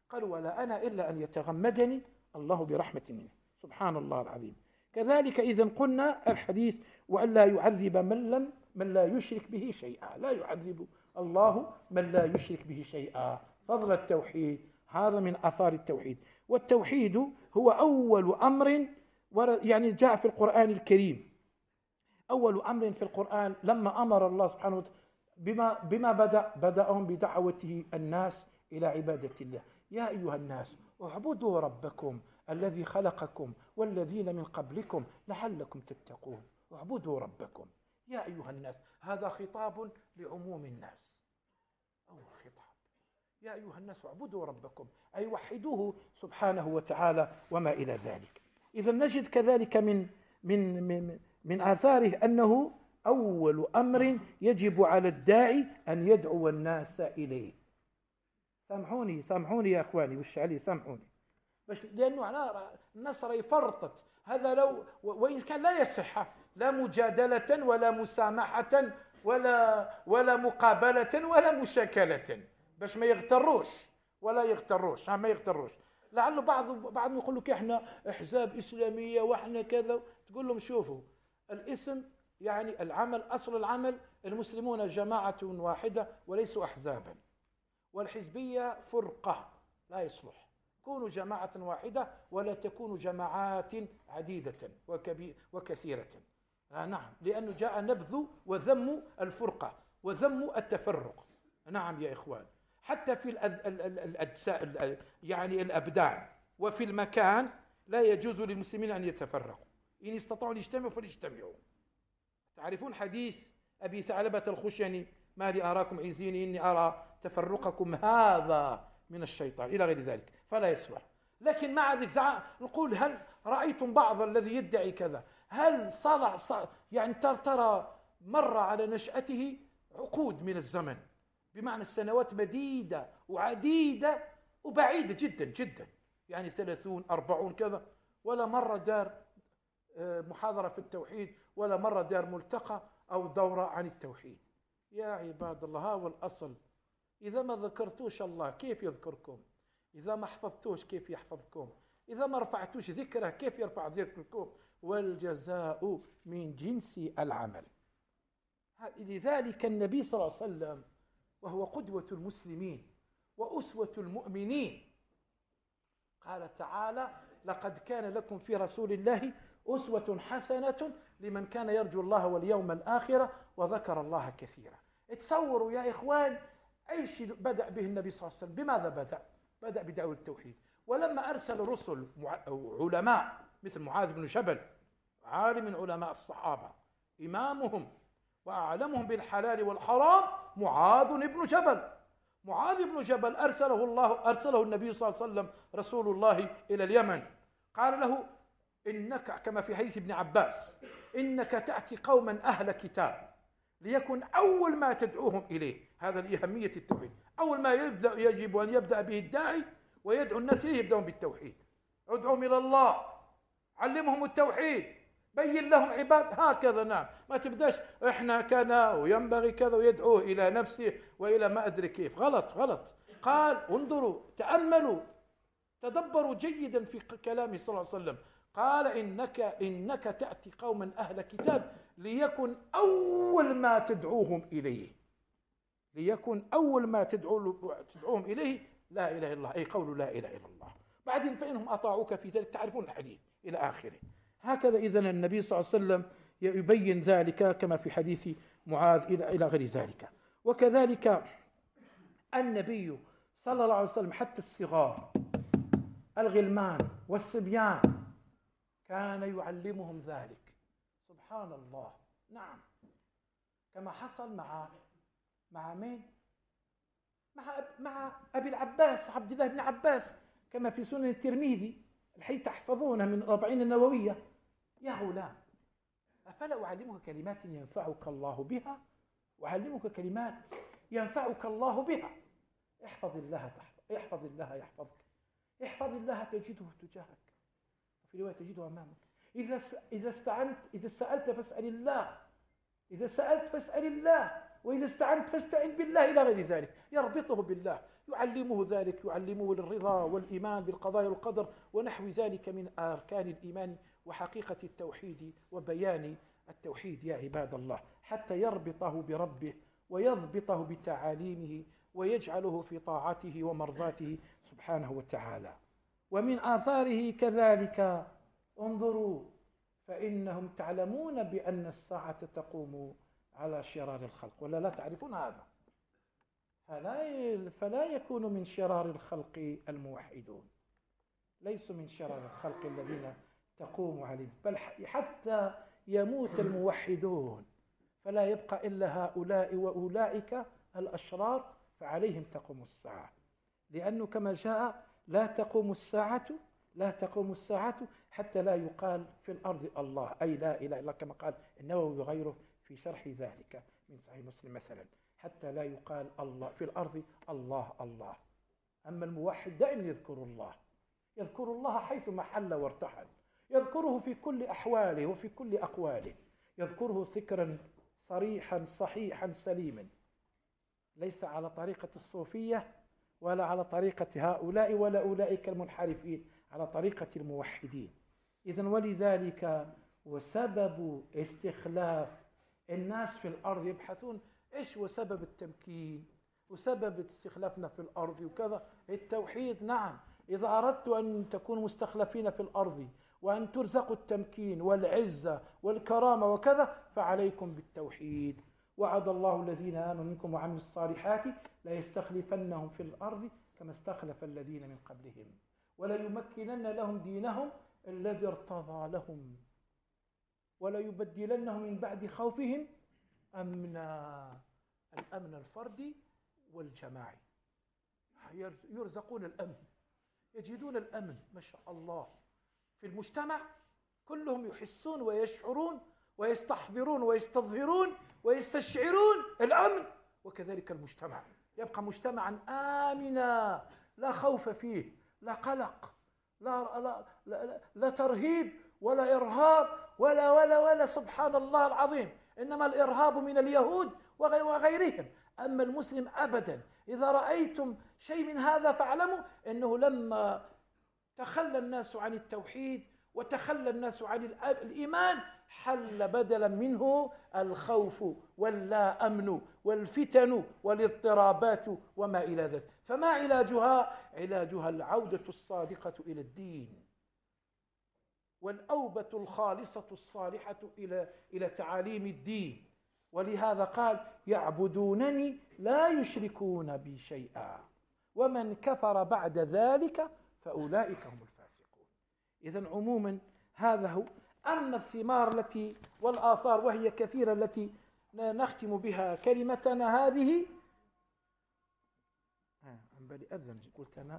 قال ولا أنا إلا أن يتغمدني الله برحمة منه. سبحان الله العظيم. كذلك إذا قلنا الحديث وأن لا يعذب من لا يشرك به شيئا، لا يعذب الله من لا يشرك به شيئا. فضل التوحيد هذا من آثار التوحيد. والتوحيد هو أول أمر يعني جاء في القرآن الكريم، أول أمر في القرآن لما أمر الله سبحانه وتعالى بما بدأهم بدعوته الناس إلى عبادة الله. يا أيها الناس اعبدوا ربكم الذي خلقكم والذين من قبلكم لعلكم تتقون. اعبدوا ربكم يا أيها الناس، هذا خطاب لعموم الناس. أول خطاب يا أيها الناس اعبدوا ربكم أي وحدوه سبحانه وتعالى وما إلى ذلك. إذا نجد كذلك من آثاره أنه أول أمر يجب على الداعي أن يدعو الناس إليه. سامحوني يا أخواني وش علي، سامحوني بس لأنه الناس يفرطت هذا، لو وإن كان لا يصح لا مجادلة ولا مسامحة ولا مقابلة ولا مشاكلة، باش ما يغتروش ما يغتروش. لعله بعضهم يقول لك احنا احزاب اسلاميه واحنا كذا، تقول لهم شوفوا الاسم يعني العمل، اصل العمل المسلمون جماعه واحده وليسوا احزابا، والحزبيه فرقه لا يصلح. كونوا جماعه واحده ولا تكونوا جماعات عديده وكثيره. نعم، لانه جاء نبذ وذم الفرقه وذم التفرق. نعم يا اخوان، حتى في يعني الأبدان وفي المكان لا يجوز للمسلمين أن يتفرقوا، إن استطاعوا أن يجتمعوا فليجتمعوا. تعرفون حديث أبي ثعلبة الخشني ما لي أراكم عزين إني أرى تفرقكم هذا من الشيطان إلى غير ذلك، فلا يصلح. لكن مع ذلك نقول هل رأيتم بعض الذي يدعي كذا، هل يعني ترى مر على نشأته عقود من الزمن، بمعنى السنوات مديدة وعديدة وبعيدة جدا جدا، يعني 30 40 كذا، ولا مرة دار محاضرة في التوحيد ولا مرة دار ملتقى أو دورة عن التوحيد. يا عباد الله، هو الأصل. إذا ما ذكرتوش الله كيف يذكركم؟ إذا ما حفظتوش كيف يحفظكم؟ إذا ما رفعتوش ذكره كيف يرفع ذكركم؟ والجزاء من جنس العمل. لذلك النبي صلى الله عليه وسلم وهو قدوة المسلمين وأسوة المؤمنين قال تعالى لقد كان لكم في رسول الله أسوة حسنة لمن كان يرجو الله واليوم الآخرة وذكر الله كثيرا. تصوروا يا إخوان أي شيء بدأ به النبي صلى الله عليه وسلم. بماذا بدأ بدعوة التوحيد. ولما أرسل رسل علماء مثل معاذ بن جبل، عالم من علماء الصحابة، إمامهم وأعلمهم بالحلال والحرام، معاذ بن جبل أرسله النبي صلى الله عليه وسلم رسول الله إلى اليمن. قال له إنك كما في حديث ابن عباس إنك تأتي قوما أهل كتاب ليكن أول ما تدعوهم إليه، هذا لأهمية التوحيد، أول ما يجب أن يبدأ به الداعي ويدعو الناس إليه يبدأون بالتوحيد. ادعوهم إلى الله، علمهم التوحيد، بين لهم عباد هكذا. نعم، ما تبداش احنا كذا وينبغي كذا ويدعوه الى نفسه والى ما ادري كيف. غلط. قال انظروا، تأملوا، تدبروا جيدا في كلامه صلى الله عليه وسلم. قال انك تأتي قوما اهل كتاب ليكن اول ما تدعوهم اليه، تدعوهم اليه لا اله الا الله، اي قول لا اله الا الله. بعدين فانهم اطاعوك في ذلك، تعرفون الحديث الى اخره. هكذا إذن النبي صلى الله عليه وسلم يبين ذلك كما في حديث معاذ إلى غير ذلك. وكذلك النبي صلى الله عليه وسلم حتى الصغار الغلمان والصبيان كان يعلمهم ذلك. سبحان الله. نعم، كما حصل مع مين؟ مع أبي العباس عبد الله بن عباس كما في سنن الترمذي الحي تحفظونه من 40 النووية. يا غلام أفلا أعلمك كلمات ينفعك الله بها؟ أعلمك كلمات ينفعك الله بها. احفظ الله يحفظك، احفظ الله تجده تجاهك، وفي رواية تجده أمامك. إذا سألت فاسأل الله، إذا سألت فاسأل الله، وإذا استعنت فاستعن بالله إلى غير ذلك. يربطه بالله. يعلمه ذلك، يعلمه الرضا والإيمان بالقضاء والقدر ونحو ذلك من أركان الإيمان وحقيقة التوحيد وبيان التوحيد يا عباد الله، حتى يربطه بربه ويضبطه بتعاليمه ويجعله في طاعته ومرضاته سبحانه وتعالى. ومن آثاره كذلك انظروا، فإنهم تعلمون بأن الساعة تقوم على شرار الخلق، ولا لا تعرفون هذا؟ فلا يكون من شرار الخلق الموحدون، ليسوا من شرار الخلق الذين تقوم عليهم، بل حتى يموت الموحدون فلا يبقى إلا هؤلاء وأولئك الأشرار، فعليهم تقوم الساعة. لأنه كما جاء لا تقوم الساعة حتى لا يقال في الأرض الله، أي لا إله إلا الله، كما قال النووي وغيره في شرح ذلك من صحيح مسلم مثلا، حتى لا يقال الله في الأرض الله الله. أما الموحد دائما يذكر الله حيث ما حل وارتحل، يذكره في كل أحواله وفي كل أقواله، يذكره ذكرا صريحا صحيحا سليما، ليس على طريقة الصوفية ولا على طريقة هؤلاء ولا أولئك المنحرفين، على طريقة الموحدين. إذن ولذلك وسبب استخلاف الناس في الأرض يبحثون إيش هو سبب التمكين وسبب استخلافنا في الأرض وكذا، التوحيد. نعم، إذا أردت أن تكونوا مستخلفين في الأرض وأن ترزقوا التمكين والعزة والكرامة وكذا، فعليكم بالتوحيد. وعد الله الذين آمنوا منكم وعملوا الصالحات لا يستخلفنهم في الأرض كما استخلف الذين من قبلهم ولا يمكنن لهم دينهم الذي ارتضى لهم ولا يبدلنهم من بعد خوفهم أمنا، الأمن الفردي والجماعي، يرزقون الأمن، يجدون الأمن ما شاء الله في المجتمع، كلهم يحسون ويشعرون ويستحضرون ويستظهرون ويستشعرون الأمن. وكذلك المجتمع يبقى مجتمعا آمنا، لا خوف فيه، لا قلق، لا ترهيب ولا إرهاب ولا سبحان الله العظيم، إنما الإرهاب من اليهود وغيرهم. أما المسلم أبدا، إذا رأيتم شيء من هذا فاعلموا أنه لما تخلى الناس عن التوحيد وتخلى الناس عن الإيمان حل بدلا منه الخوف واللا أمن والفتن والاضطرابات وما إلى ذلك. فما علاجها؟ علاجها العودة الصادقة إلى الدين والأوبة الخالصة الصالحة إلى تعاليم الدين. ولهذا قال يعبدونني لا يشركون بي شيئا ومن كفر بعد ذلك فأولئك هم الفاسقون. إذن عموما هذا هو. أما الثمار التي والآثار وهي كثيرة التي نختم بها كلمتنا هذه، بالي أذن قلت أنا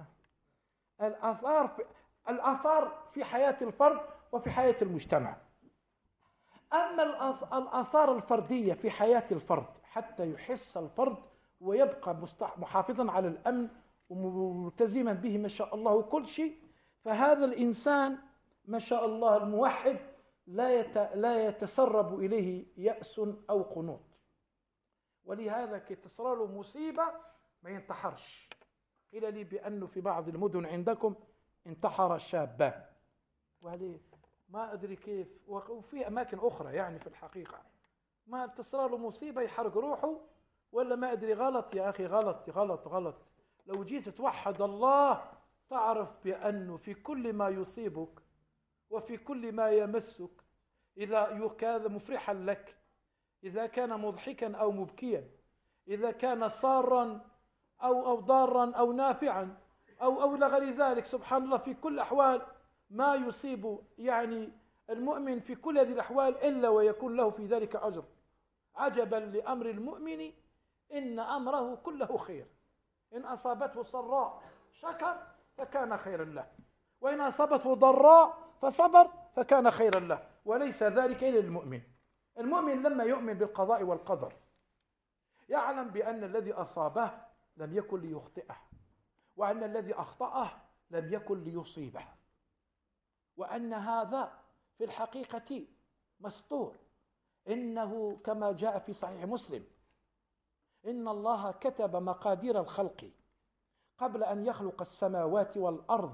الآثار في حياة الفرد وفي حياة المجتمع. أما الآثار الفردية في حياة الفرد حتى يحس الفرد ويبقى محافظا على الأمن وملتزما به ما شاء الله كل شيء، فهذا الإنسان ما شاء الله الموحد لا يتسرب إليه يأس أو قنوط. ولهذا كي تصير له مصيبة ما ينتحرش. قيل لي بأنه في بعض المدن عندكم انتحر شابان، وهذه ما أدري كيف، وفي أماكن أخرى يعني في الحقيقة ما تصير له مصيبة يحرق روحه ولا ما أدري. غلط يا أخي، غلط غلط غلط. لو جيت توحد الله تعرف بأنه في كل ما يصيبك وفي كل ما يمسك، إذا كان مفرحا لك، إذا كان مضحكا أو مبكيا، إذا كان صارا أو ضارا أو نافعا أو لغير ذلك، سبحان الله في كل الأحوال ما يصيب يعني المؤمن في كل هذه الأحوال إلا ويكون له في ذلك أجر. عجبا لأمر المؤمن إن أمره كله خير، إن أصابته سراء شكر فكان خيرا له، وإن أصابته ضراء فصبر فكان خيرا له، وليس ذلك إلا للمؤمن. المؤمن لما يؤمن بالقضاء والقدر يعلم بأن الذي أصابه لم يكن ليخطئه، وأن الذي أخطأه لم يكن ليصيبه، وأن هذا في الحقيقة مسطور. إنه كما جاء في صحيح مسلم إن الله كتب مقادير الخلق قبل أن يخلق السماوات والأرض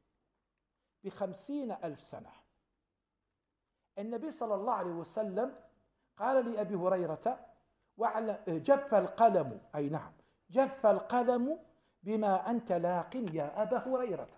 ب50,000 سنة. النبي صلى الله عليه وسلم قال لأبي هريرة: جف القلم، أي نعم، جف القلم بما أنت لاق يا أبا هريرة.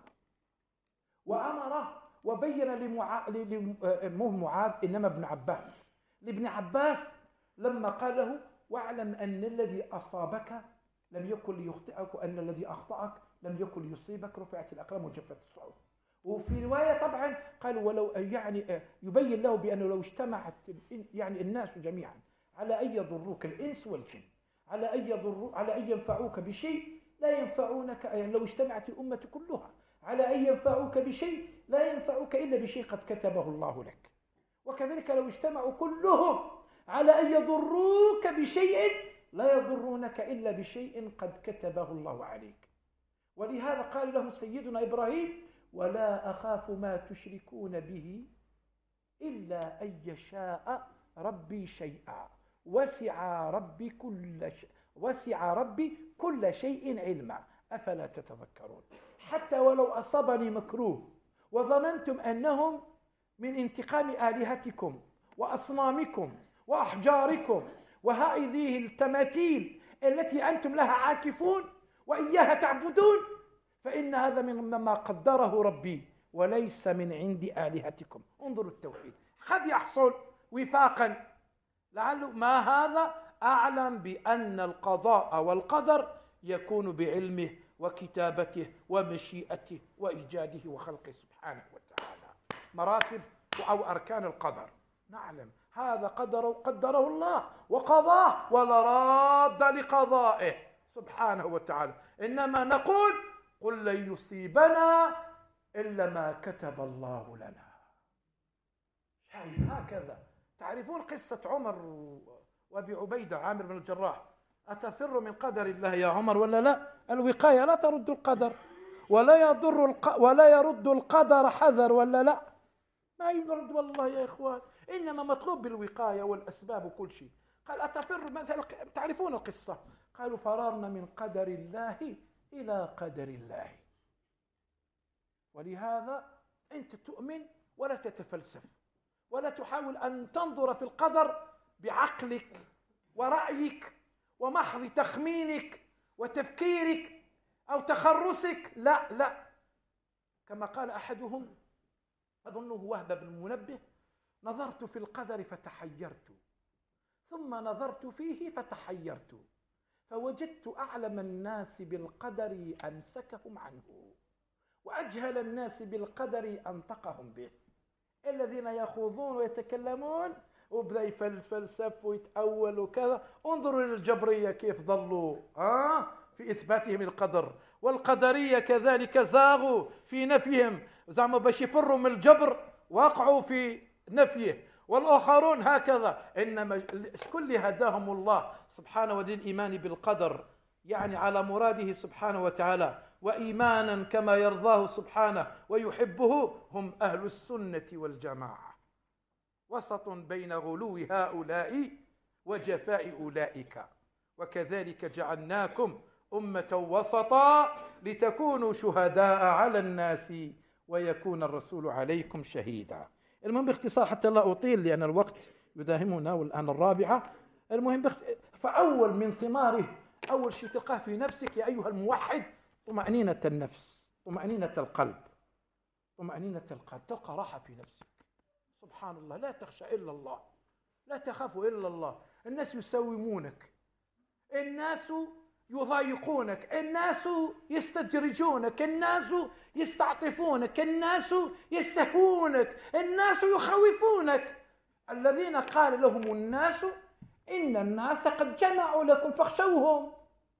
وأمره وبين معاذ، إنما ابن عباس، لابن عباس لما قال له: واعلم أن الذي أصابك لم يكن ليخطئك، وأن الذي أخطأك لم يكن ليصيبك، رفعت الأقلام وجفت الصحف. وفي رواية طبعا قالوا ولو يعني يبين له بأنه لو اجتمعت يعني الناس جميعا على أن يضروك، الإنس والجن، على أن ينفعوك بشيء لا ينفعونك، يعني لو اجتمعت الأمة كلها على أن ينفعوك بشيء لا ينفعوك إلا بشيء قد كتبه الله لك. وكذلك لو اجتمعوا كلهم على أن يضروك بشيء لا يضرونك إلا بشيء قد كتبه الله عليك. ولهذا قال له سيدنا إبراهيم: ولا أخاف ما تشركون به إلا أن يشاء ربي شيئا وسع ربي كل شيء علما أفلا تتذكرون. حتى ولو أصابني مكروه وظننتم أنهم من انتقام آلهتكم وأصنامكم وأحجاركم وهذه التماثيل التي أنتم لها عاكفون وإياها تعبدون، فإن هذا مما قدره ربي وليس من عند آلهتكم. انظروا التوحيد، قد يحصل وفاقا لعله ما هذا، أعلم بأن القضاء والقدر يكون بعلمه وكتابته ومشيئته وإيجاده وخلقه سبحانه وتعالى. مراتب أو أركان القدر نعلم هذا قدره الله وقضاه ولا راد لقضائه سبحانه وتعالى. إنما نقول: قل لن يصيبنا إلا ما كتب الله لنا. هكذا. تعرفون قصة عمر وأبي عبيدة عامر بن الجراح: أتفر من قدر الله يا عمر ولا لا؟ الوقاية لا ترد القدر، ولا يرد القدر حذر ولا لا؟ ما يرد والله يا إخوان، إنما مطلوب بالوقاية والأسباب وكل شيء. قال: أتفر مثلا، تعرفون القصة، قالوا: فررنا من قدر الله إلى قدر الله. ولهذا أنت تؤمن ولا تتفلسف، ولا تحاول أن تنظر في القدر بعقلك ورأيك ومحض تخمينك وتفكيرك أو تخرسك. لا لا، كما قال أحدهم أظنه وهب بن منبه: نظرت في القدر فتحيرت، ثم نظرت فيه فتحيرت، فوجدت أعلم الناس بالقدر أمسكهم عنه، وأجهل الناس بالقدر أنطقهم به. الذين يخوضون ويتكلمون وبدأ يفلسف ويتأول وكذا. انظروا للجبرية كيف ظلوا في إثباتهم القدر، والقدرية كذلك زاغوا في نفيهم، زعما باش يفروا من الجبر وقعوا في نفيه، والآخرون هكذا. إنما شكون اللي هداهم الله سبحانه وللإيمان بالقدر، يعني على مراده سبحانه وتعالى وإيمانا كما يرضاه سبحانه ويحبه، هم أهل السنة والجماعة، وسط بين غلو هؤلاء وجفاء أولئك. وكذلك جعلناكم أمة وسطا لتكونوا شهداء على الناس ويكون الرسول عليكم شهيدا. المهم باختصار حتى لا أطيل لأن الوقت يداهمنا، والآن الرابعة. المهم فأول من ثماره، أول شيء تلقاه في نفسك يا أيها الموحد: طمأنينة النفس، طمأنينة القلب، طمأنينة القلب. تلقى راحة في نفسك. سبحان الله، لا تخشى إلا الله، لا تخاف إلا الله. الناس يساومونك، الناس يضايقونك، الناس يستدرجونك، الناس يستعطفونك، الناس يستهونك، الناس يخوفونك. الذين قال لهم الناس إن الناس قد جمعوا لكم فاخشوهم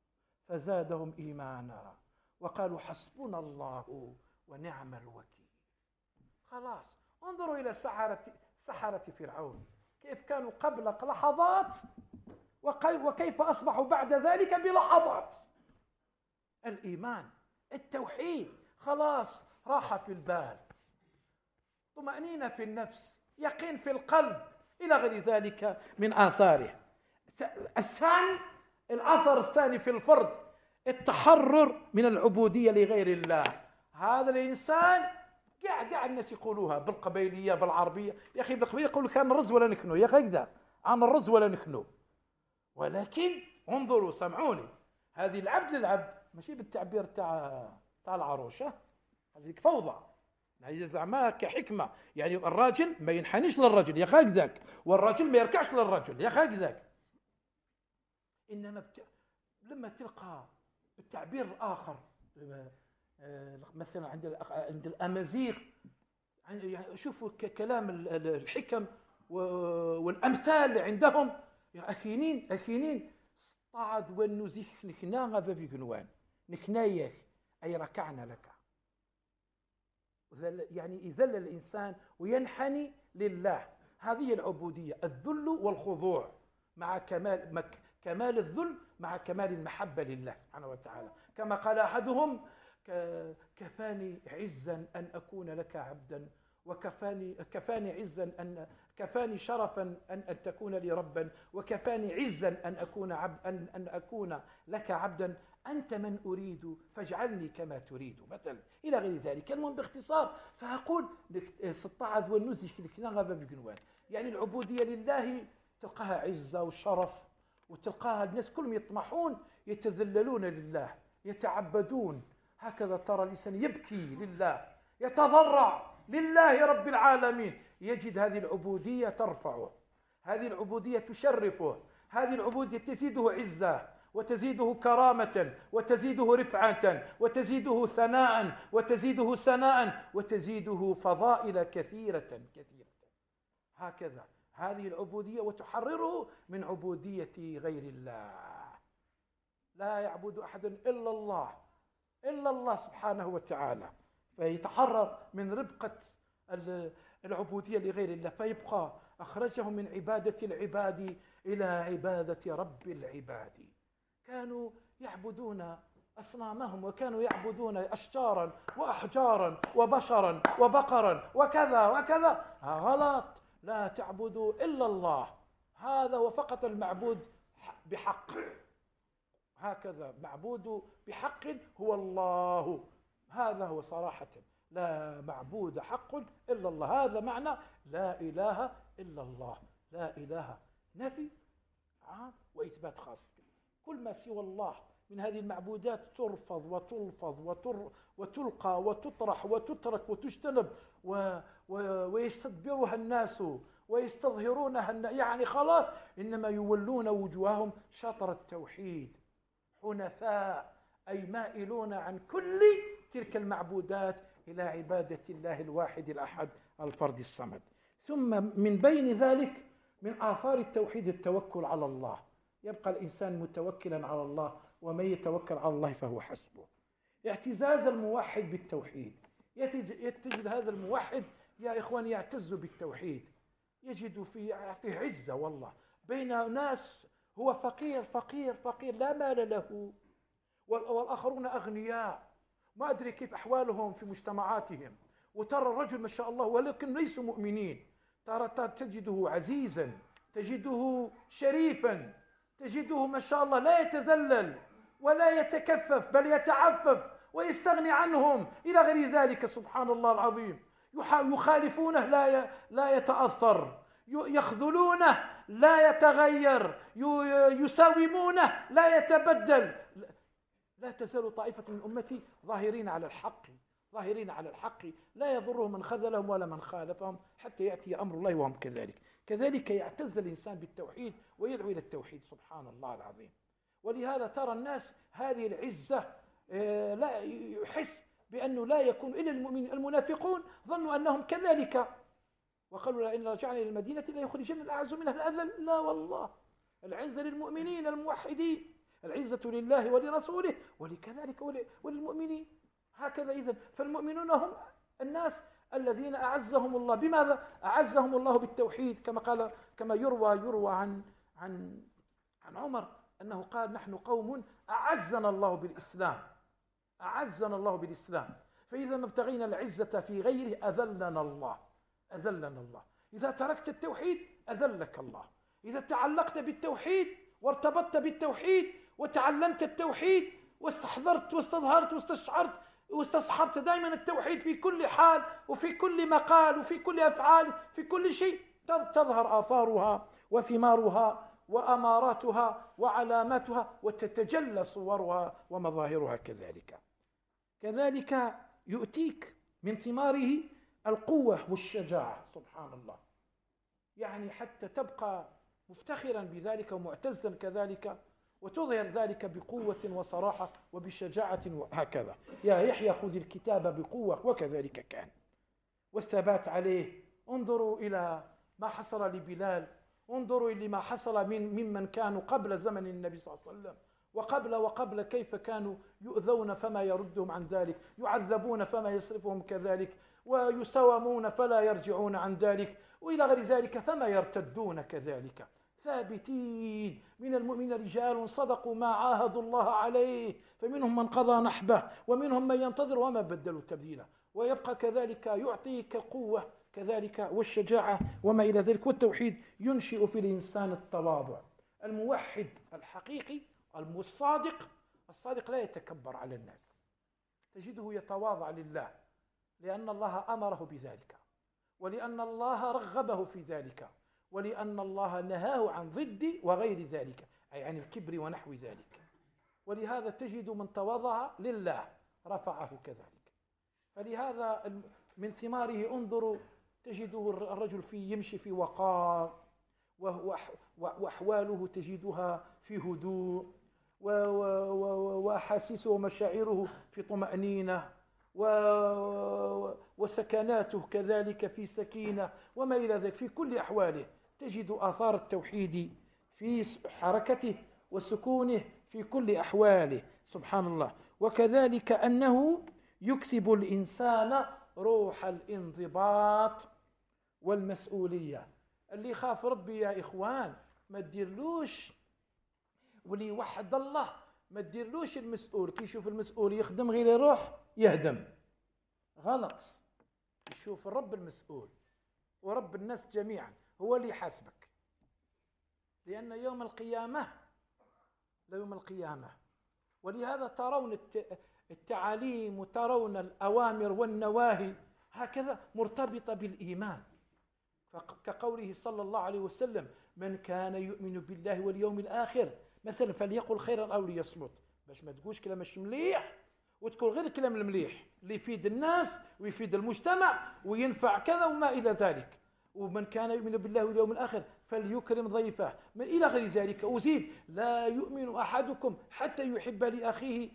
فزادهم إيمانا وقالوا حسبنا الله ونعم الوكيل. خلاص، انظروا إلى سحرة فرعون كيف كانوا قبل لحظات وكيف أصبحوا بعد ذلك بلحظات. الإيمان، التوحيد، خلاص راحة في البال، طمأنينة في النفس، يقين في القلب، إلى غير ذلك من آثاره. الثاني، الأثر الثاني في الفرد التحرر من العبودية لغير الله. هذا الإنسان قاع الناس يقولوها بالقبيلية بالعربية. يا أخي بالقبيلية يقولوا كان الرز ولا نكنو، يا أخي كذا عن الرز ولا نكنو. ولكن انظروا سمعوني، هذه العبد للعبد ماشي بالتعبير تاع العروشة، هذه فوضى. يعني زعما كحكمة، يعني الراجل ما ينحنيش للرجل يا أخي كذاك، والرجل ما يركعش للرجل يا أخي كذاك. إنما لما تلقى التعبير الآخر، مثلا عند الأمازيغ، يعني شوفوا كلام الحكم والأمثال اللي عندهم. يا أخينين صعد ونزيح نكنا غابا في جنوان نكنايك أي ركعنا لك. يعني يذل الإنسان وينحني لله. هذه العبودية، الذل والخضوع مع كمال الذل مع كمال المحبة لله سبحانه وتعالى. كما قال أحدهم: كفاني عزا أن أكون لك عبدا، كفاني عزا كفاني شرفا أن تكون لي ربا، وكفاني عزا أن أكون لك عبدا، أنت من أريد فاجعلني كما تريد، مثلا إلى غير ذلك. المهم باختصار فأقول الصطاعد والنزش لكنا غابة بجنوان، يعني العبودية لله تلقاها عزة وشرف، وتلقاها الناس كلهم يطمحون يتذللون لله يتعبدون. هكذا ترى الإنسان يبكي لله يتضرع لله رب العالمين، يجد هذه العبودية ترفعه، هذه العبودية تشرفه، هذه العبودية تزيده عزة وتزيده كرامة وتزيده رفعة وتزيده ثناء وتزيده سناء وتزيده فضائل كثيرة. هكذا هذه العبودية، وتحرره من عبودية غير الله. لا يعبد أحد إلا الله سبحانه وتعالى، فيتحرر من ربقة العبودية لغير الله، فيبقى أخرجهم من عبادة العباد إلى عبادة رب العباد. كانوا يعبدون أصنامهم، وكانوا يعبدون أشجارا وأحجارا وبشرا وبقرا وكذا وكذا. غلط، لا تعبدوا إلا الله، هذا هو فقط المعبود بحق. هكذا معبود بحق هو الله، هذا هو صراحة، لا معبود حق إلا الله. هذا معنى لا إله إلا الله. لا إله نفي عام وإثبات خاص. كل ما سوى الله من هذه المعبودات ترفض وتلفظ وتلقى وتطرح وتترك وتجتنب ويستدبرها الناس ويستظهرونها يعني خلاص، إنما يولون وجوههم شطر التوحيد حنفاء، أي مائلون عن كل تلك المعبودات إلى عبادة الله الواحد الأحد الفرد الصمد. ثم من بين ذلك من آثار التوحيد التوكل على الله. يبقى الإنسان متوكلا على الله، ومن يتوكل على الله فهو حسبه. اعتزاز الموحد بالتوحيد، يتجد هذا الموحد يا إخوان يعتز بالتوحيد، يجد يعطيه عزة والله بين ناس هو فقير لا مال له، والآخرون أغنياء ما أدري كيف أحوالهم في مجتمعاتهم. وترى الرجل ما شاء الله ولكن ليسوا مؤمنين، تجده عزيزا، تجده شريفا، تجده ما شاء الله لا يتذلل ولا يتكفف بل يتعفف ويستغني عنهم إلى غير ذلك. سبحان الله العظيم. يخالفونه لا يتأثر، يخذلونه لا يتغير، يساومونه لا يتبدل. لا تزال طائفة من أمتي ظاهرين على الحق لا يضرهم من خذلهم ولا من خالفهم حتى يأتي أمر الله وهم كذلك يعتز الإنسان بالتوحيد ويدعو إلى التوحيد. سبحان الله العظيم. ولهذا ترى الناس هذه العزة لا يحس بأنه لا يكون إلا المؤمنين. المنافقون ظنوا أنهم كذلك وقالوا إن رجعنا إلى المدينة لا يخرجن الأعز منها الأذل. لا والله، العزة للمؤمنين الموحدين، العزة لله ولرسوله ولكذلك وللمؤمنين. هكذا إذن فالمؤمنون هم الناس الذين أعزهم الله. بماذا أعزهم الله؟ بالتوحيد، كما يروى عن عمر أنه قال: نحن قوم أعزنا الله بالإسلام، فإذا ما ابتغينا العزة في غيره أذلنا الله. إذا تركت التوحيد أذلك الله. إذا تعلقت بالتوحيد وارتبطت بالتوحيد وتعلمت التوحيد واستحضرت واستظهرت واستشعرت واستصحبت دائما التوحيد في كل حال وفي كل مقال وفي كل أفعال في كل شيء، تظهر آثارها وثمارها وأماراتها وعلاماتها، وتتجلى صورها ومظاهرها كذلك يؤتيك من ثماره القوة والشجاعة. سبحان الله، يعني حتى تبقى مفتخرا بذلك ومعتزا كذلك، وتظهر ذلك بقوة وصراحة وبشجاعة هكذا. يا يحيى خذ الكتاب بقوة، وكذلك كان، والثبات عليه. انظروا إلى ما حصل لبلال، انظروا إلى ما حصل ممن كانوا قبل زمن النبي صلى الله عليه وسلم وقبل كيف كانوا يؤذون فما يردهم عن ذلك، يعذبون فما يصرفهم كذلك، ويساومون فلا يرجعون عن ذلك، وإلى غير ذلك فما يرتدون كذلك. ثابتين من المؤمنين رجال صدقوا ما عاهدوا الله عليه، فمنهم من قضى نحبه ومنهم من ينتظر وما بدلوا تبديلا. ويبقى كذلك يعطيك القوة كذلك والشجاعة وما إلى ذلك. والتوحيد ينشئ في الإنسان التواضع. الموحد الحقيقي الصادق لا يتكبر على الناس، تجده يتواضع لله، لأن الله أمره بذلك، ولأن الله رغبه في ذلك، ولأن الله نهاه عن ضد وغير ذلك، أي عن الكبر ونحو ذلك. ولهذا تجد من تواضع لله رفعه كذلك. فلهذا من ثماره انظروا تجده الرجل يمشي في وقار، وأحواله تجدها في هدوء، وأحاسيسه ومشاعره في طمأنينة، وسكناته كذلك في سكينة وما إلى ذلك. في كل أحواله تجد آثار التوحيد في حركته وسكونه في كل أحواله. سبحان الله. وكذلك أنه يكسب الإنسان روح الانضباط والمسؤولية. اللي يخاف ربي يا إخوان ما تديرلوش، واللي يوحد الله ما تديرلوش المسؤول. كي يشوف المسؤول يخدم غير يروح يهدم، غلط. يشوف الرب المسؤول ورب الناس جميعا هو اللي يحاسبك، لأن يوم القيامة ليوم القيامة. ولهذا ترون التعاليم وترون الأوامر والنواهي هكذا مرتبطة بالإيمان، كقوله صلى الله عليه وسلم: من كان يؤمن بالله واليوم الآخر مثلا فليقل خيرا أو ليصمت. باش ما تقولش كلام مش مليح وتقول غير الكلام المليح اللي يفيد الناس ويفيد المجتمع وينفع كذا وما إلى ذلك. ومن كان يؤمن بالله واليوم الآخر فليكرم ضيفه من إلى غير ذلك. أزيد: لا يؤمن أحدكم حتى يحب لأخيه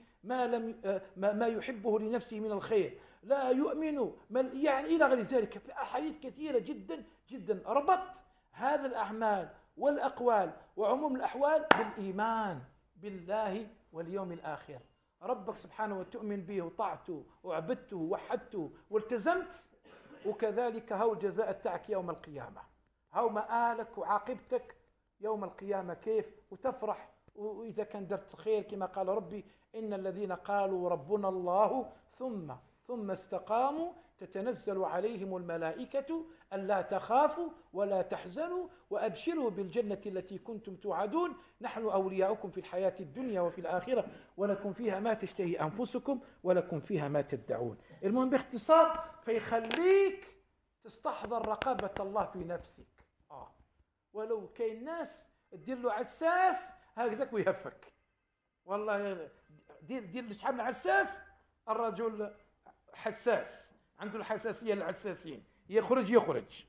ما يحبه لنفسه من الخير. لا يؤمن يعني إلى غير ذلك. في أحاديث كثيرة جدا جدا ربط هذا الأعمال والأقوال وعموم الأحوال بالإيمان بالله واليوم الآخر. ربك سبحانه وتؤمن به وطعته وعبدته ووحدته والتزمت، وكذلك هو الجزاء تاعك يوم القيامة، هو مآلك وعاقبتك يوم القيامة كيف، وتفرح. وإذا كان درت الخير كما قال ربي: إن الذين قالوا ربنا الله ثم استقاموا تتنزل عليهم الملائكة ألا تخافوا ولا تحزنوا وأبشروا بالجنة التي كنتم توعدون نحن أولياؤكم في الحياة الدنيا وفي الآخرة ولكم فيها ما تشتهي أنفسكم ولكم فيها ما تدعون. المهم باختصار فيخليك تستحضر رقابة الله في نفسك. ولو كاين ناس تدير له عساس هكذاك ويهفك، والله دير شحال من عساس، الرجل حساس عنده الحساسية للعساسين، يخرج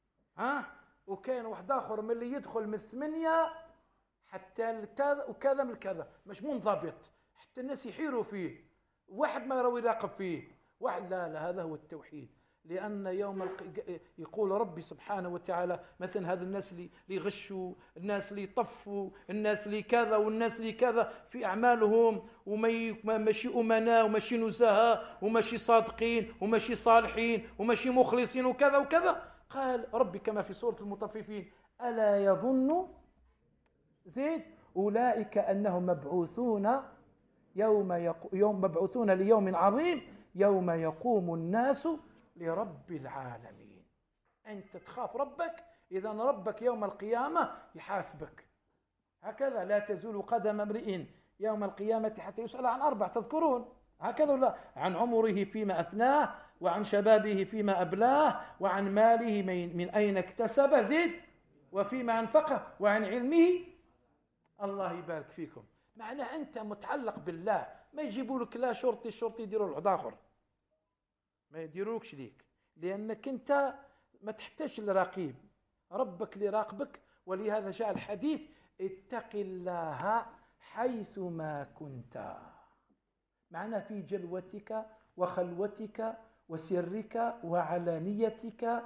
وكاين واحد آخر من اللي يدخل من 8 حتى وكذا من كذا مش منضبط، حتى الناس يحيروا فيه، واحد ما يروي يراقب فيه واحد. لا هذا هو التوحيد. لأن يقول ربي سبحانه وتعالى مثلا: هذا الناس اللي يغشوا، الناس اللي يطفوا، الناس اللي كذا والناس اللي كذا في أعمالهم، وماشي أمناء وماشي نزهاء وماشي صادقين وماشي صالحين وماشي مخلصين وكذا وكذا. قال ربي كما في سورة المطففين: ألا يظن زيد أولئك أنهم مبعوثون ليوم عظيم يوم يقوم الناس لرب العالمين. أنت تخاف ربك، إذا ربك يوم القيامة يحاسبك. هكذا لا تزول قدم امرئ يوم القيامة حتى يسأل عن 4 تذكرون هكذا ولا؟ عن عمره فيما أفناه، وعن شبابه فيما أبلاه، وعن ماله من أين اكتسبه، زيد، وفيما أنفقه، وعن علمه. الله يبارك فيكم. معنى أنت متعلق بالله، ما يجيبوا لك لا شرطي يديروا العض آخر، ما يديروكش ليك، لأنك أنت ما تحتاج لرقيب، ربك اللي راقبك. ولهذا جاء الحديث: اتق الله حيث ما كنت. معنى في جلوتك وخلوتك وسرك وعلانيتك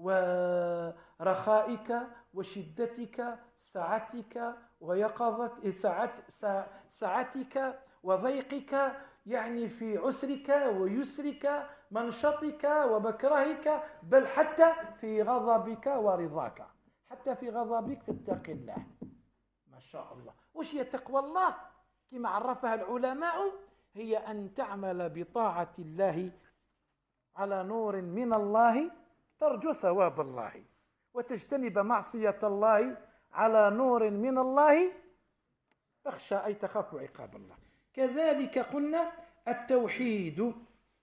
ورخائك وشدتك، سعتك ويقظتك، سعتك وضيقك، يعني في عسرك ويسرك، منشطك ومكرهك، بل حتى في غضبك ورضاك، حتى في غضبك تتقي الله. ما شاء الله. وش هي تقوى الله؟ كما عرفها العلماء: هي أن تعمل بطاعة الله على نور من الله ترجو ثواب الله، وتجتنب معصية الله على نور من الله تخشى أي تخاف عقاب الله. كذلك قلنا التوحيد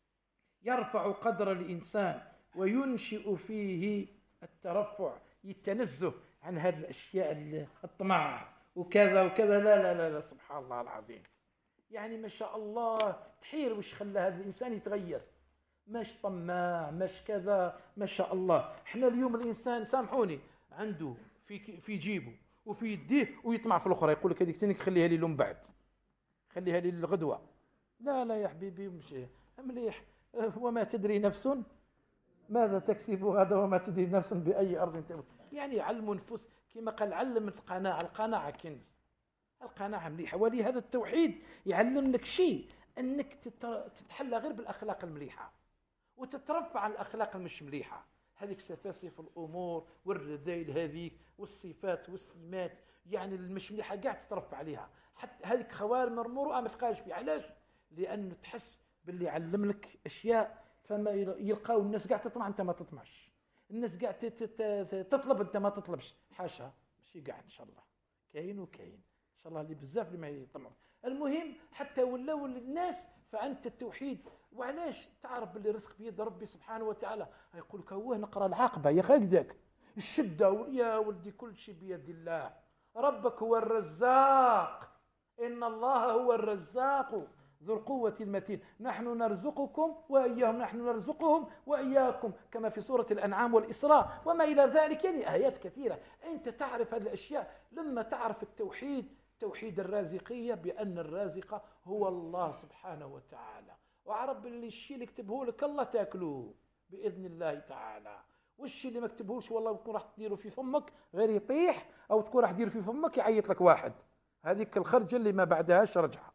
يرفع قدر الإنسان وينشئ فيه الترفع، يتنزه عن هذه الأشياء، الطمع وكذا وكذا. لا لا لا لا، سبحان الله العظيم. يعني ما شاء الله تحير وش خلى هذا الإنسان يتغير، مش طماع، مش كذا. ما شاء الله. احنا اليوم الإنسان سامحوني عنده في جيبه وفي يديه ويطمع في الأخرى، يقول لك هذيك تاني خليها لي لهم بعد، خليها لي للغدوة. لا لا يا حبيبي، مش مليح. وما تدري نفس ماذا تكسب غدا، وما تدري نفس بأي أرض تموت. يعني علم النفوس كما قال: علم القناعة. القناعة كنز، القناعة مليحة. ولهذا التوحيد يعلم لك شيء، أنك تتحلى غير بالأخلاق المليحة وتترفع عن الأخلاق المش مليحة. هذيك سفاسف الأمور والرذيل هذيك والصفات والسمات، يعني المش مليحة قاعد تترفع عليها. حتى هذيك خوارم المروءة ما تلقاش فيها. علاش؟ لأنه تحس باللي علم لك أشياء، فما يلقاو الناس قاعد تطمع أنت ما تطمعش، الناس قاعد تطلب أنت ما تطلبش. حاشا، ماشي قاعد. إن شاء الله كاين وكاين إن شاء الله اللي بزاف اللي ما يطمعوا. المهم حتى ولاو الناس، فأنت التوحيد. وعلاش؟ تعرف باللي رزق بيد ربي سبحانه وتعالى. يقول لك هو نقرأ العاقبة يا هكذاك، الشدة يا ولدي كل شيء بيد الله. ربك هو الرزاق، إن الله هو الرزاق ذو القوة المتين. نحن نرزقكم وإياهم، نحن نرزقهم وإياكم، كما في سورة الأنعام والإسراء وما إلى ذلك. يعني آيات كثيرة. أنت تعرف هذه الأشياء لما تعرف التوحيد، توحيد الرازقية، بأن الرازق هو الله سبحانه وتعالى. وعرب اللي الشيء اللي كتبه لك الله تاكلوه بإذن الله تعالى، والشيء اللي ما كتبهوش والله يكون راح تديره في فمك غير يطيح، أو تكون راح تديره في فمك يعيط لك واحد. هذيك الخرجة اللي ما بعدهاش رجعة،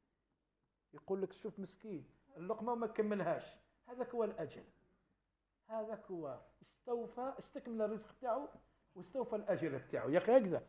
يقول لك شوف مسكين اللقمة وما كملهاش. هذاك هو الأجل، هذاك هو استكمل الرزق تاعه واستوفى الأجل تاعه. يا أخي هكذا.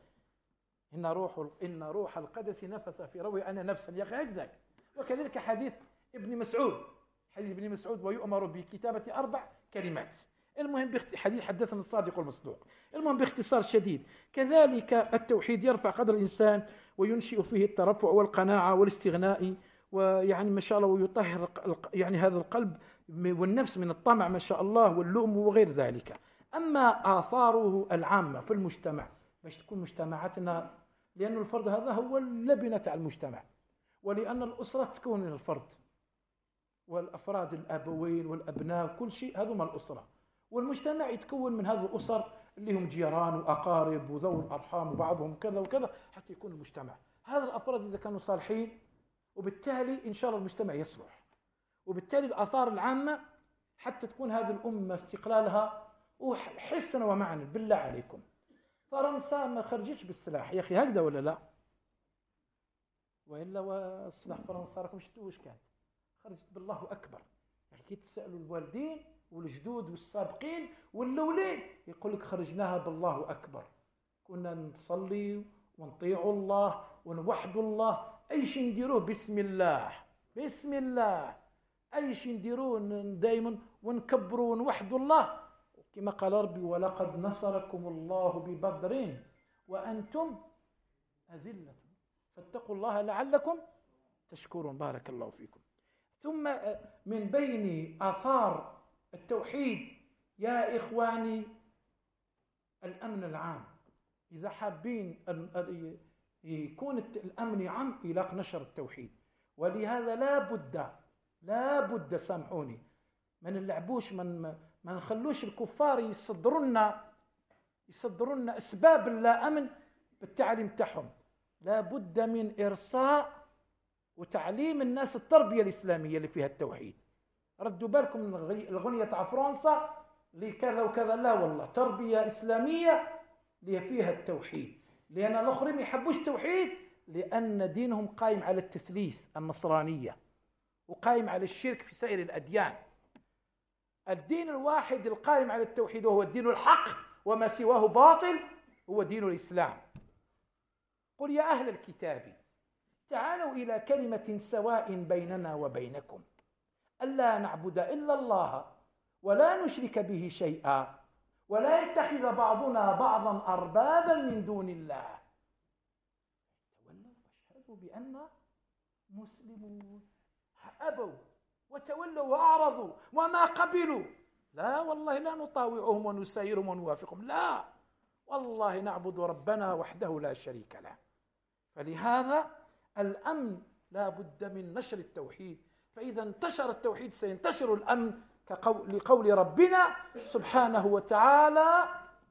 إن روح القدس نفس في روعي أنا نفسا. يا أخي هكذا. وكذلك حديث ابن مسعود، حديث ابن مسعود: ويؤمر بكتابة 4 كلمات. المهم حديث حدثنا الصادق المصدوق. المهم باختصار شديد، كذلك التوحيد يرفع قدر الإنسان وينشئ فيه الترفع والقناعة والاستغناء، ويعني ما شاء الله، ويطهر يعني هذا القلب والنفس من الطمع ما شاء الله واللؤم وغير ذلك. أما آثاره العامة في المجتمع، باش تكون مجتمعاتنا، لأن الفرد هذا هو اللبنة تاع المجتمع، ولأن الأسرة تكون من الفرد والأفراد، الأبوين والأبناء كل شيء، هذوما الأسرة. والمجتمع يتكون من هذه الأسر اللي هم جيران وأقارب وذوي الأرحام وبعضهم كذا وكذا، حتى يكون المجتمع. هذا الأفراد إذا كانوا صالحين، وبالتالي إن شاء الله المجتمع يصلح، وبالتالي الآثار العامة حتى تكون هذه الأمة استقلالها وحسنا ومعنى. بالله عليكم، فرنسا ما خرجتش بالسلاح يا أخي، هكذا ولا لا؟ وإلا وسلاح فرنسا راكم شفتوا واش كانت؟ خرجت بالله أكبر. يعني كي تسألوا الوالدين والجدود والسابقين والأولين يقول لك خرجناها بالله أكبر، كنا نصلي ونطيع الله ونوحد الله، أي شيء نديروه بسم الله، بسم الله، أي شيء نديروه دائما ونكبروا ونوحد الله، كما قال ربي: ولقد نصركم الله ببدر وأنتم أذلة. فاتقوا الله لعلكم تشكرون. بارك الله فيكم. ثم من بين آثار التوحيد يا إخواني الأمن العام. إذا حابين يكون الأمن عام إلى نشر التوحيد، ولهذا لا بد سامحوني ما نلعبوش، ما نخلوش الكفار يصدرون أسباب اللا أمن بالتعليم تاعهم. لا بد من إرساء وتعليم الناس التربية الإسلامية اللي فيها التوحيد. ردوا بالكم من الغنية تاع فرنسا لكذا وكذا، لا والله تربية إسلامية اللي فيها التوحيد، لأن الآخرين ما يحبوش التوحيد لأن دينهم قائم على التثليث النصرانية، وقائم على الشرك في سائر الأديان. الدين الواحد القائم على التوحيد وهو الدين الحق، وما سواه باطل، هو دين الإسلام. قل يا أهل الكتاب تعالوا إلى كلمة سواء بيننا وبينكم ألا نعبد إلا الله ولا نشرك به شيئا ولا يتخذ بعضنا بعضا أربابا من دون الله تولوا واشهدوا بأننا مسلمون. أبوا وتولوا وأعرضوا وما قبلوا. لا والله لا نطاوعهم ونسايرهم ونوافقهم، لا والله نعبد ربنا وحده لا شريك له. فلهذا الأمن لا بد من نشر التوحيد، فإذا انتشر التوحيد سينتشر الأمن لقول ربنا سبحانه وتعالى: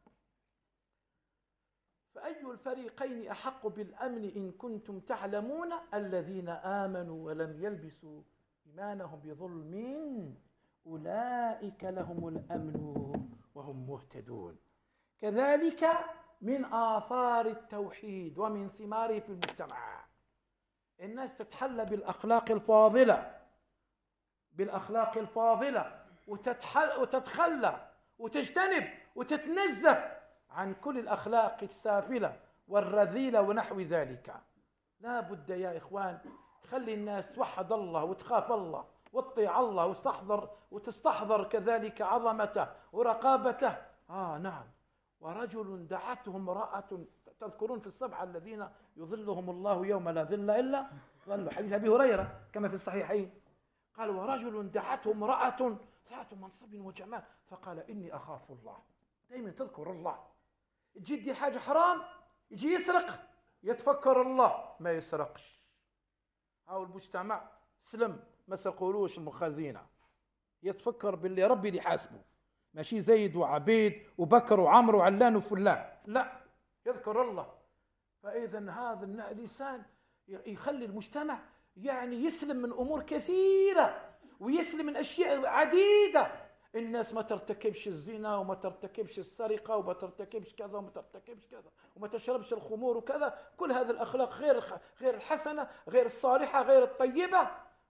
فأي الفريقين أحق بالأمن إن كنتم تعلمون الذين آمنوا ولم يلبسوا إيمانهم بظلم أولئك لهم الأمن وهم مهتدون. كذلك من آثار التوحيد ومن ثماره في المجتمع الناس تتحلى بالأخلاق الفاضلة وتتخلى وتجتنب وتتنزه عن كل الأخلاق السافلة والرذيلة ونحو ذلك. لا بد يا إخوان تخلي الناس توحد الله وتخاف الله وتطيع الله وتستحضر كذلك عظمته ورقابته. نعم. ورجل دعته امرأة، تذكرون في السبعة الذين يظلهم الله يوم لا ظل إلا ظله، حديث أبي هريرة كما في الصحيحين. قال: ورجل دعته امرأة ذات منصب وجمال فقال: إني أخاف الله. دائما تذكر الله. تجي تدير حاجة حرام، يجي يسرق، يتفكر الله ما يسرقش. هاو المجتمع سلم، ما سقولوش المخازينة، يتفكر باللي ربي اللي حاسبه، ماشي زيد وعبيد وبكر وعمر وعلان وفلان، لا، يذكر الله. فإذا هذا الإنسان يخلي المجتمع يعني يسلم من أمور كثيرة ويسلم من أشياء عديدة. الناس ما ترتكبش الزنا وما ترتكبش السرقة وما ترتكبش كذا وما ترتكبش كذا وما تشربش الخمور وكذا. كل هذه الأخلاق غير الحسنة، غير الصالحة، غير الطيبة،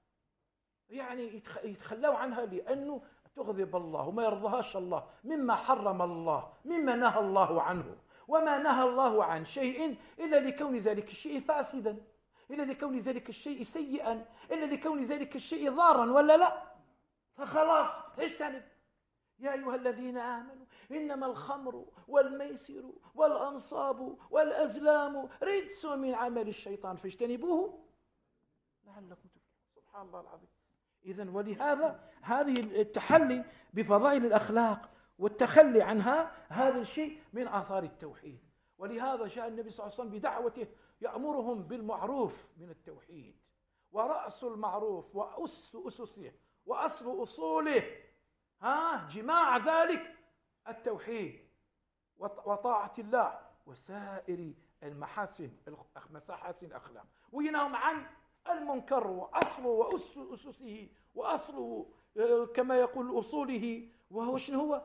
يعني يتخلوا عنها لأنه تغضب الله وما يرضاهاش الله، مما حرم الله، مما نهى الله عنه. وما نهى الله عن شيء إلا لكون ذلك الشيء فاسدا، إلا لكون ذلك الشيء سيئا، إلا لكون ذلك الشيء ضارا، ولا لا؟ فخلاص اجتنب. يا أيها الذين آمنوا إنما الخمر والميسر والأنصاب والأزلام رجس من عمل الشيطان فاجتنبوه لعلكم تفلحون. سبحان الله العظيم. إذن ولهذا هذه التحلي بفضائل الأخلاق والتخلي عنها هذا الشيء من آثار التوحيد. ولهذا جاء النبي صلى الله عليه وسلم بدعوته يأمرهم بالمعروف من التوحيد، ورأس المعروف وأس أسسه وأصل أصوله جماع ذلك التوحيد وطاعة الله وسائر المحاسن الأخلاق، وينهم عن المنكر وأصله وأس أسسه وأصله كما يقول أصوله، وهو شنو هو؟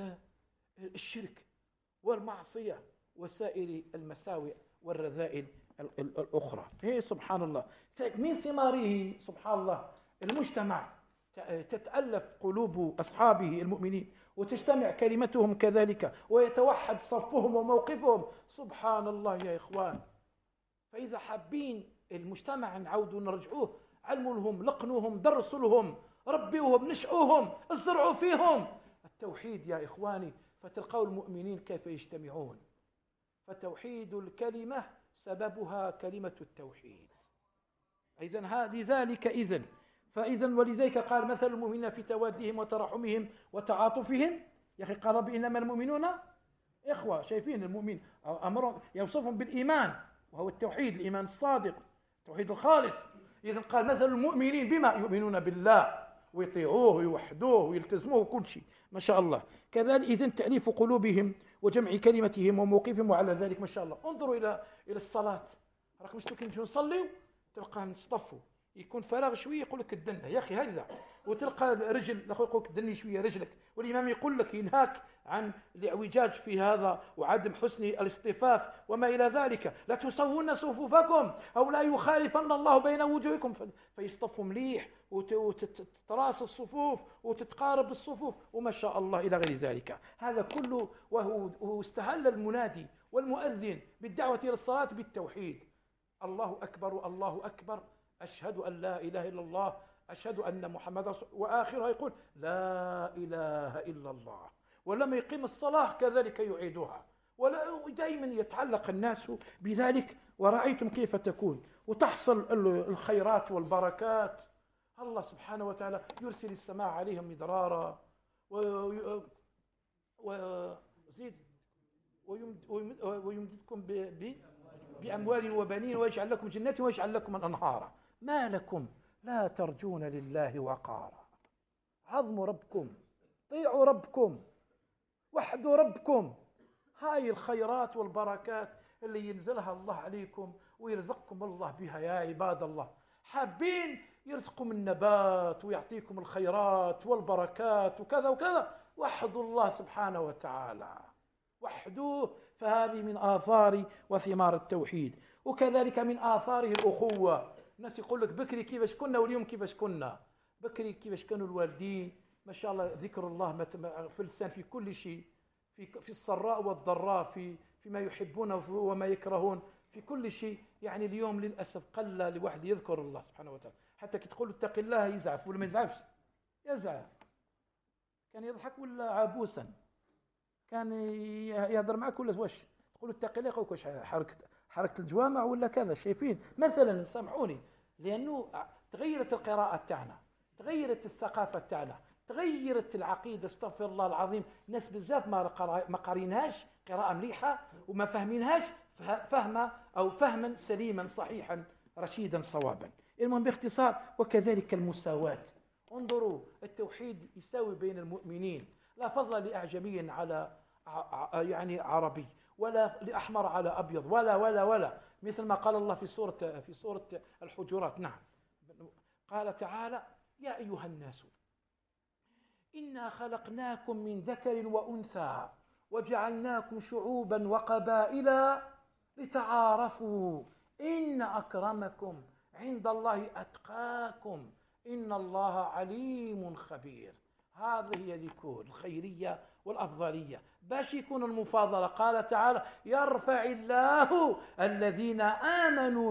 الشرك والمعصية وسائر المساوئ والرذائل الأخرى. سبحان الله. من ثماره سبحان الله المجتمع تتألف قلوب أصحابه المؤمنين وتجتمع كلمتهم كذلك ويتوحد صفهم وموقفهم. سبحان الله يا إخوان. فإذا حابين المجتمع نعودوا نرجعوه، علموا لهم، لقنوهم، درسوا لهم، ربوهم، نشعوهم، ازرعوا فيهم التوحيد يا إخواني، فتلقوا المؤمنين كيف يجتمعون. فتوحيد الكلمة سببها كلمة التوحيد. لذلك فإذا ولذلك قال مثل المؤمنين في توادهم وترحمهم وتعاطفهم. يا أخي قال رب إنما المؤمنون إخوة. شايفين المؤمن أمر يوصفهم بالإيمان، وهو التوحيد، الإيمان الصادق، التوحيد الخالص. إذن قال مثل المؤمنين بما يؤمنون بالله ويطيعوه ويوحدوه ويلتزموه كل شيء، ما شاء الله. كذلك إذن تأليف قلوبهم وجمع كلمتهم وموقفهم، وعلى ذلك ما شاء الله. انظروا إلى الصلاة. راكم شفتوا كي نجيو نصليو تلقاه نصطفوا، يكون فراغ شويه يقول لك دنا يا اخي هكذا، وتلقى رجل الاخر يقول لك دني شويه رجلك، والامام يقول لك ينهاك عن الاعوجاج في هذا وعدم حسن الاصطفاف وما الى ذلك. لا تسوون صفوفكم او لا يخالفن الله بين وجوهكم، فيصطفوا مليح وتتراص الصفوف وتتقارب الصفوف وما شاء الله الى غير ذلك. هذا كله وهو استهل المنادي والمؤذن بالدعوه الى الصلاه بالتوحيد. الله اكبر الله اكبر، أشهد أن لا إله إلا الله، أشهد أن محمد رسول، وآخرها يقول لا إله إلا الله. ولما يقيم الصلاة كذلك يعيدها. ودائما يتعلق الناس بذلك. ورأيتم كيف تكون وتحصل الخيرات والبركات. الله سبحانه وتعالى يرسل السماء عليهم مدرارا ويمددكم بأموال وبنين ويجعل لكم جنات ويجعل لكم الأنهار. ما لكم لا ترجون لله وقارا. عظموا ربكم، طيعوا ربكم، وحدوا ربكم. هاي الخيرات والبركات اللي ينزلها الله عليكم ويرزقكم الله بها يا عباد الله. حابين يرزقكم النبات ويعطيكم الخيرات والبركات وكذا وكذا، وحدوا الله سبحانه وتعالى، وحدوه. فهذه من آثار وثمار التوحيد. وكذلك من آثاره الأخوة. الناس يقول لك بكري كيفاش كنا واليوم كيفاش كنا. بكري كيفاش كانوا الوالدين ما شاء الله، ذكر الله في اللسان في كل شيء، في السراء والضراء، فيما يحبون وما يكرهون، في كل شيء. يعني اليوم للأسف قل لواحد يذكر الله سبحانه وتعالى. حتى كي تقول اتق الله يزعف ولا ما يزعفش؟ يزعف. كان يضحك ولا عابوسا؟ كان يهضر معك ولا واش تقول اتق الله؟ يقولك واش حركة الجوامع ولا كذا؟ شايفين مثلا؟ سامحوني، لأنه تغيرت القراءة تاعنا، تغيرت الثقافة تاعنا، تغيرت العقيدة. استغفر الله العظيم، ناس بزاف ما قارينهاش قراءة مليحة وما فاهمينهاش فهما سليما صحيحا رشيدا صوابا. المهم باختصار، وكذلك المساواة. انظروا، التوحيد يساوي بين المؤمنين، لا فضل لأعجمي على يعني عربي، ولا لأحمر على أبيض، ولا مثل ما قال الله في سورة الحجرات. نعم، قال تعالى يا أيها الناس إنا خلقناكم من ذكر وأنثى وجعلناكم شعوبا وقبائل لتعارفوا إن أكرمكم عند الله أتقاكم إن الله عليم خبير. هذه هي الخيرية والأفضلية. باش يكون المفاضلة قال تعالى يرفع الله الذين آمنوا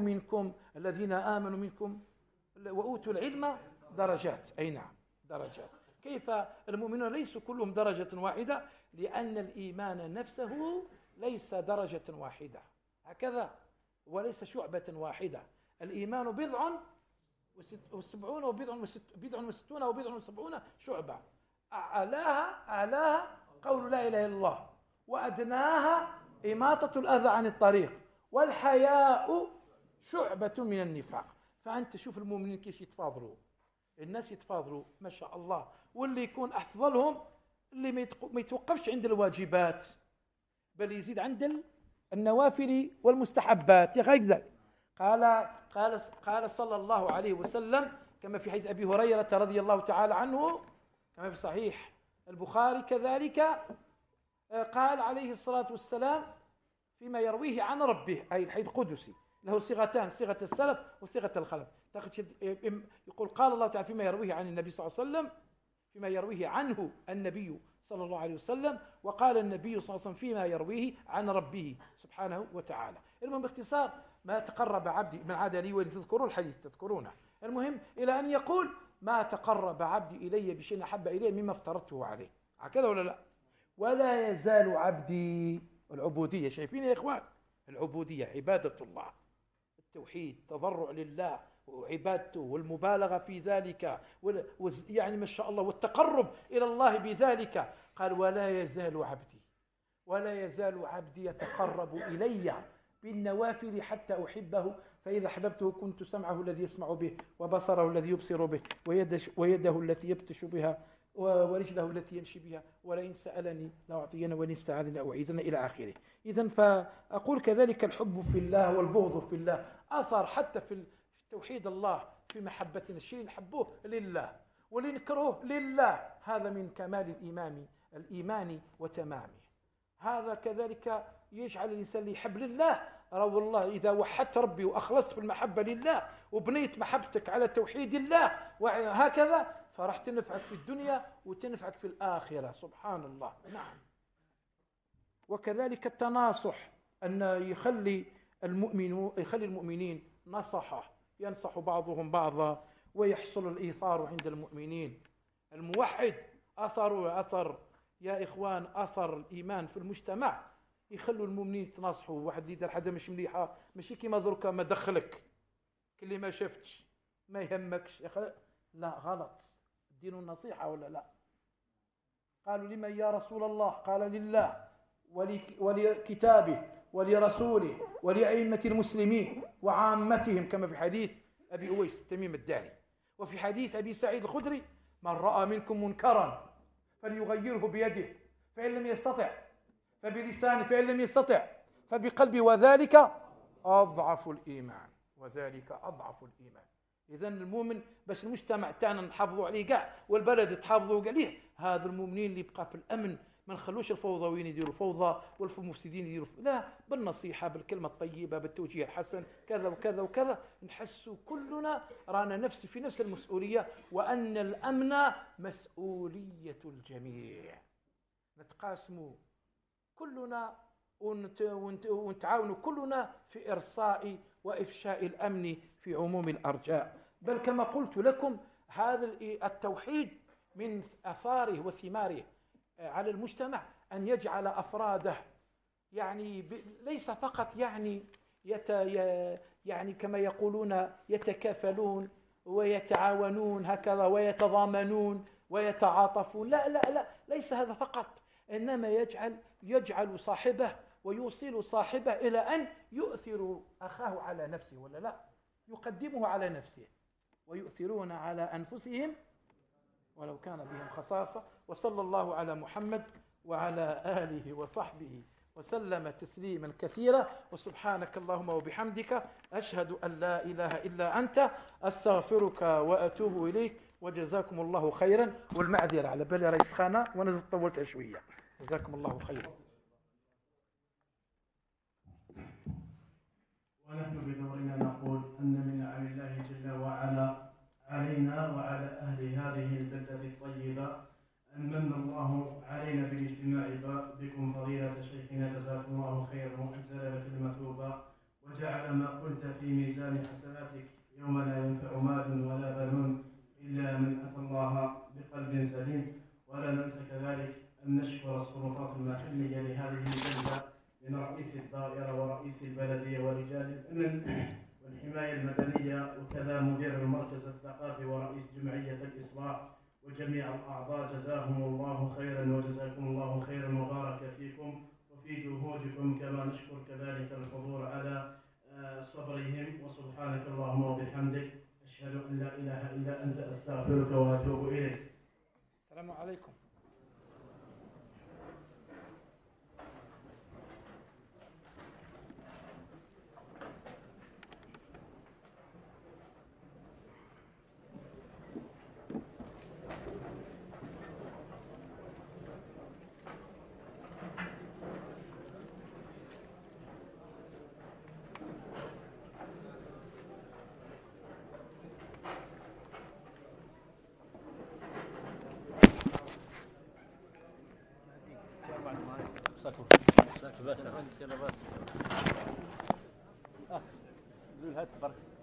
منكم وأوتوا العلم درجات. أي نعم، درجات. كيف المؤمنون ليسوا كلهم درجة واحدة؟ لأن الإيمان نفسه ليس درجة واحدة هكذا، وليس شعبة واحدة. الإيمان بضع وسبعون وبضع وستون وبضع وسبعون شعبة. أعلاها قول لا إله إلا الله، وأدناها إماطة الأذى عن الطريق، والحياء شعبة من النفاق. فأنت شوف المؤمنين كيف يتفاضلوا، الناس يتفاضلوا ما شاء الله. واللي يكون أفضلهم اللي ما يتوقفش عند الواجبات، بل يزيد عند النوافل والمستحبات. هكذا قال صلى الله عليه وسلم كما في حديث أبي هريرة رضي الله تعالى عنه كما في صحيح البخاري كذلك، قال عليه الصلاة والسلام فيما يرويه عن ربه، أي الحديث القدسي له صيغتان، صيغة السلف وصيغة الخلف. يقول قال الله تعالى فيما يرويه عن النبي صلى الله عليه وسلم، فيما يرويه عنه النبي صلى الله عليه وسلم، وقال النبي صلى الله عليه وسلم فيما يرويه عن ربه سبحانه وتعالى. المهم باختصار، ما تقرب عبدي من عاد لي وإن تذكرون الحديث تذكرونه. المهم إلى أن يقول ما تقرب عبدي إلي بشيء أحب إليه مما افترضته عليه. هكذا ولا لا؟ ولا يزال عبدي، العبودية. شايفين يا إخوان؟ العبودية عبادة الله، التوحيد تضرع لله وعبادته والمبالغة في ذلك، يعني ما شاء الله والتقرب إلى الله بذلك. قال ولا يزال عبدي يتقرب إلي بالنوافل حتى أحبه، فإذا أحببته كنت سمعه الذي يسمع به، وبصره الذي يبصر به، ويده التي يبطش بها، ورجله التي يمشي بها، ولئن سألني لأعطينه وإن استعاذني لأعيذنه إلى آخره. إذن فأقول كذلك الحب في الله والبغض في الله أثر حتى في توحيد الله، في محبتنا، الشيء اللي نحبوه لله واللي نكرهه لله، هذا من كمال الإيمان وتمامه. هذا كذلك يجعل الإنسان اللي يحب لله، والله إذا وحدت ربي وأخلصت في المحبة لله وبنيت محبتك على توحيد الله وهكذا، فراح تنفعك في الدنيا وتنفعك في الآخرة. سبحان الله. نعم. وكذلك التناصح، أن يخلي المؤمنين نصحة، ينصح بعضهم بعضا ويحصل الإيثار عند المؤمنين. الموحد أثر يا إخوان، أثر الإيمان في المجتمع، يخلوا المؤمنين يتناصحوا. واحد يدير حاجة مش مليحة، ماشي كيما دركا ما دخلك كل ما شفتش ما يهمكش، لا، غلط. الدين النصيحة ولا لا؟ قالوا لمن يا رسول الله؟ قال لله ولكتابه ولرسوله ولأئمة المسلمين وعامتهم، كما في حديث أبي أويس التميم الداري، وفي حديث أبي سعيد الخدري: من رأى منكم منكرا فليغيره بيده، فإن لم يستطع فبلسانه، فإن لم يستطع فبقلبه، وذلك أضعف الإيمان. إذن المؤمن باش المجتمع تاعنا نحافظوا عليه كاع، والبلد تحافظوا عليه، هذا المؤمنين اللي يبقى في الأمن، ما نخلوش الفوضويين يديروا فوضى والمفسدين يديروا، لا، بالنصيحة، بالكلمة الطيبة، بالتوجيه الحسن، كذا وكذا وكذا، نحسوا كلنا رانا في نفس المسؤولية، وأن الأمن مسؤولية الجميع. نتقاسموا كلنا ونتعاونوا كلنا في إرساء وإفشاء الأمن في عموم الأرجاء. بل كما قلت لكم، هذا التوحيد من أثاره وثماره على المجتمع أن يجعل أفراده يعني ليس فقط يعني كما يقولون يتكافلون ويتعاونون هكذا ويتضامنون ويتعاطفون، لا لا لا، ليس هذا فقط، إنما يجعل صاحبه ويوصل صاحبه إلى أن يؤثر أخاه على نفسه، ولا لا، يقدمه على نفسه، ويؤثرون على أنفسهم ولو كان بهم خصاصة. وصلى الله على محمد وعلى آله وصحبه وسلم تسليما كثيرا. وسبحانك اللهم وبحمدك، أشهد أن لا إله إلا أنت، أستغفرك وأتوب إليك. وجزاكم الله خيرا، والمعذرة على بالي رئيس خانة ونزلت طولتها شوية. جزاكم الله خيرا. ونحن بدورنا نقول أن من نعم الله جل وعلا علينا وعلى أهل هذه البلدة الطيبة أن من الله علينا بالاجتماع بكم فضيلة شيخنا، جزاكم الله خيرا وأجزل لك المثوبة، وجعل ما قلت في ميزان حسناتك يوم لا ينفع مال ولا بنون إلا من أتى الله بقلب سليم. ولا ننسى كذلك أن نشكر السلطات المحلية لهذه البلدة من رئيس الدائرة ورئيس البلدية ورجال الأمن والحماية المدنية، وكذا مدير المركز الثقافي ورئيس جمعية الإصلاح وجميع الأعضاء، جزاهم الله خيرا وجزاكم الله خيرا وبارك فيكم وفي جهودكم. كما نشكر كذلك الحضور على صبرهم. وسبحانك اللهم وبحمدك، أشهد أن لا إله إلا أنت، أستغفرك وأتوب إليك. السلام عليكم. بس أخ ذو الهاتف بركة.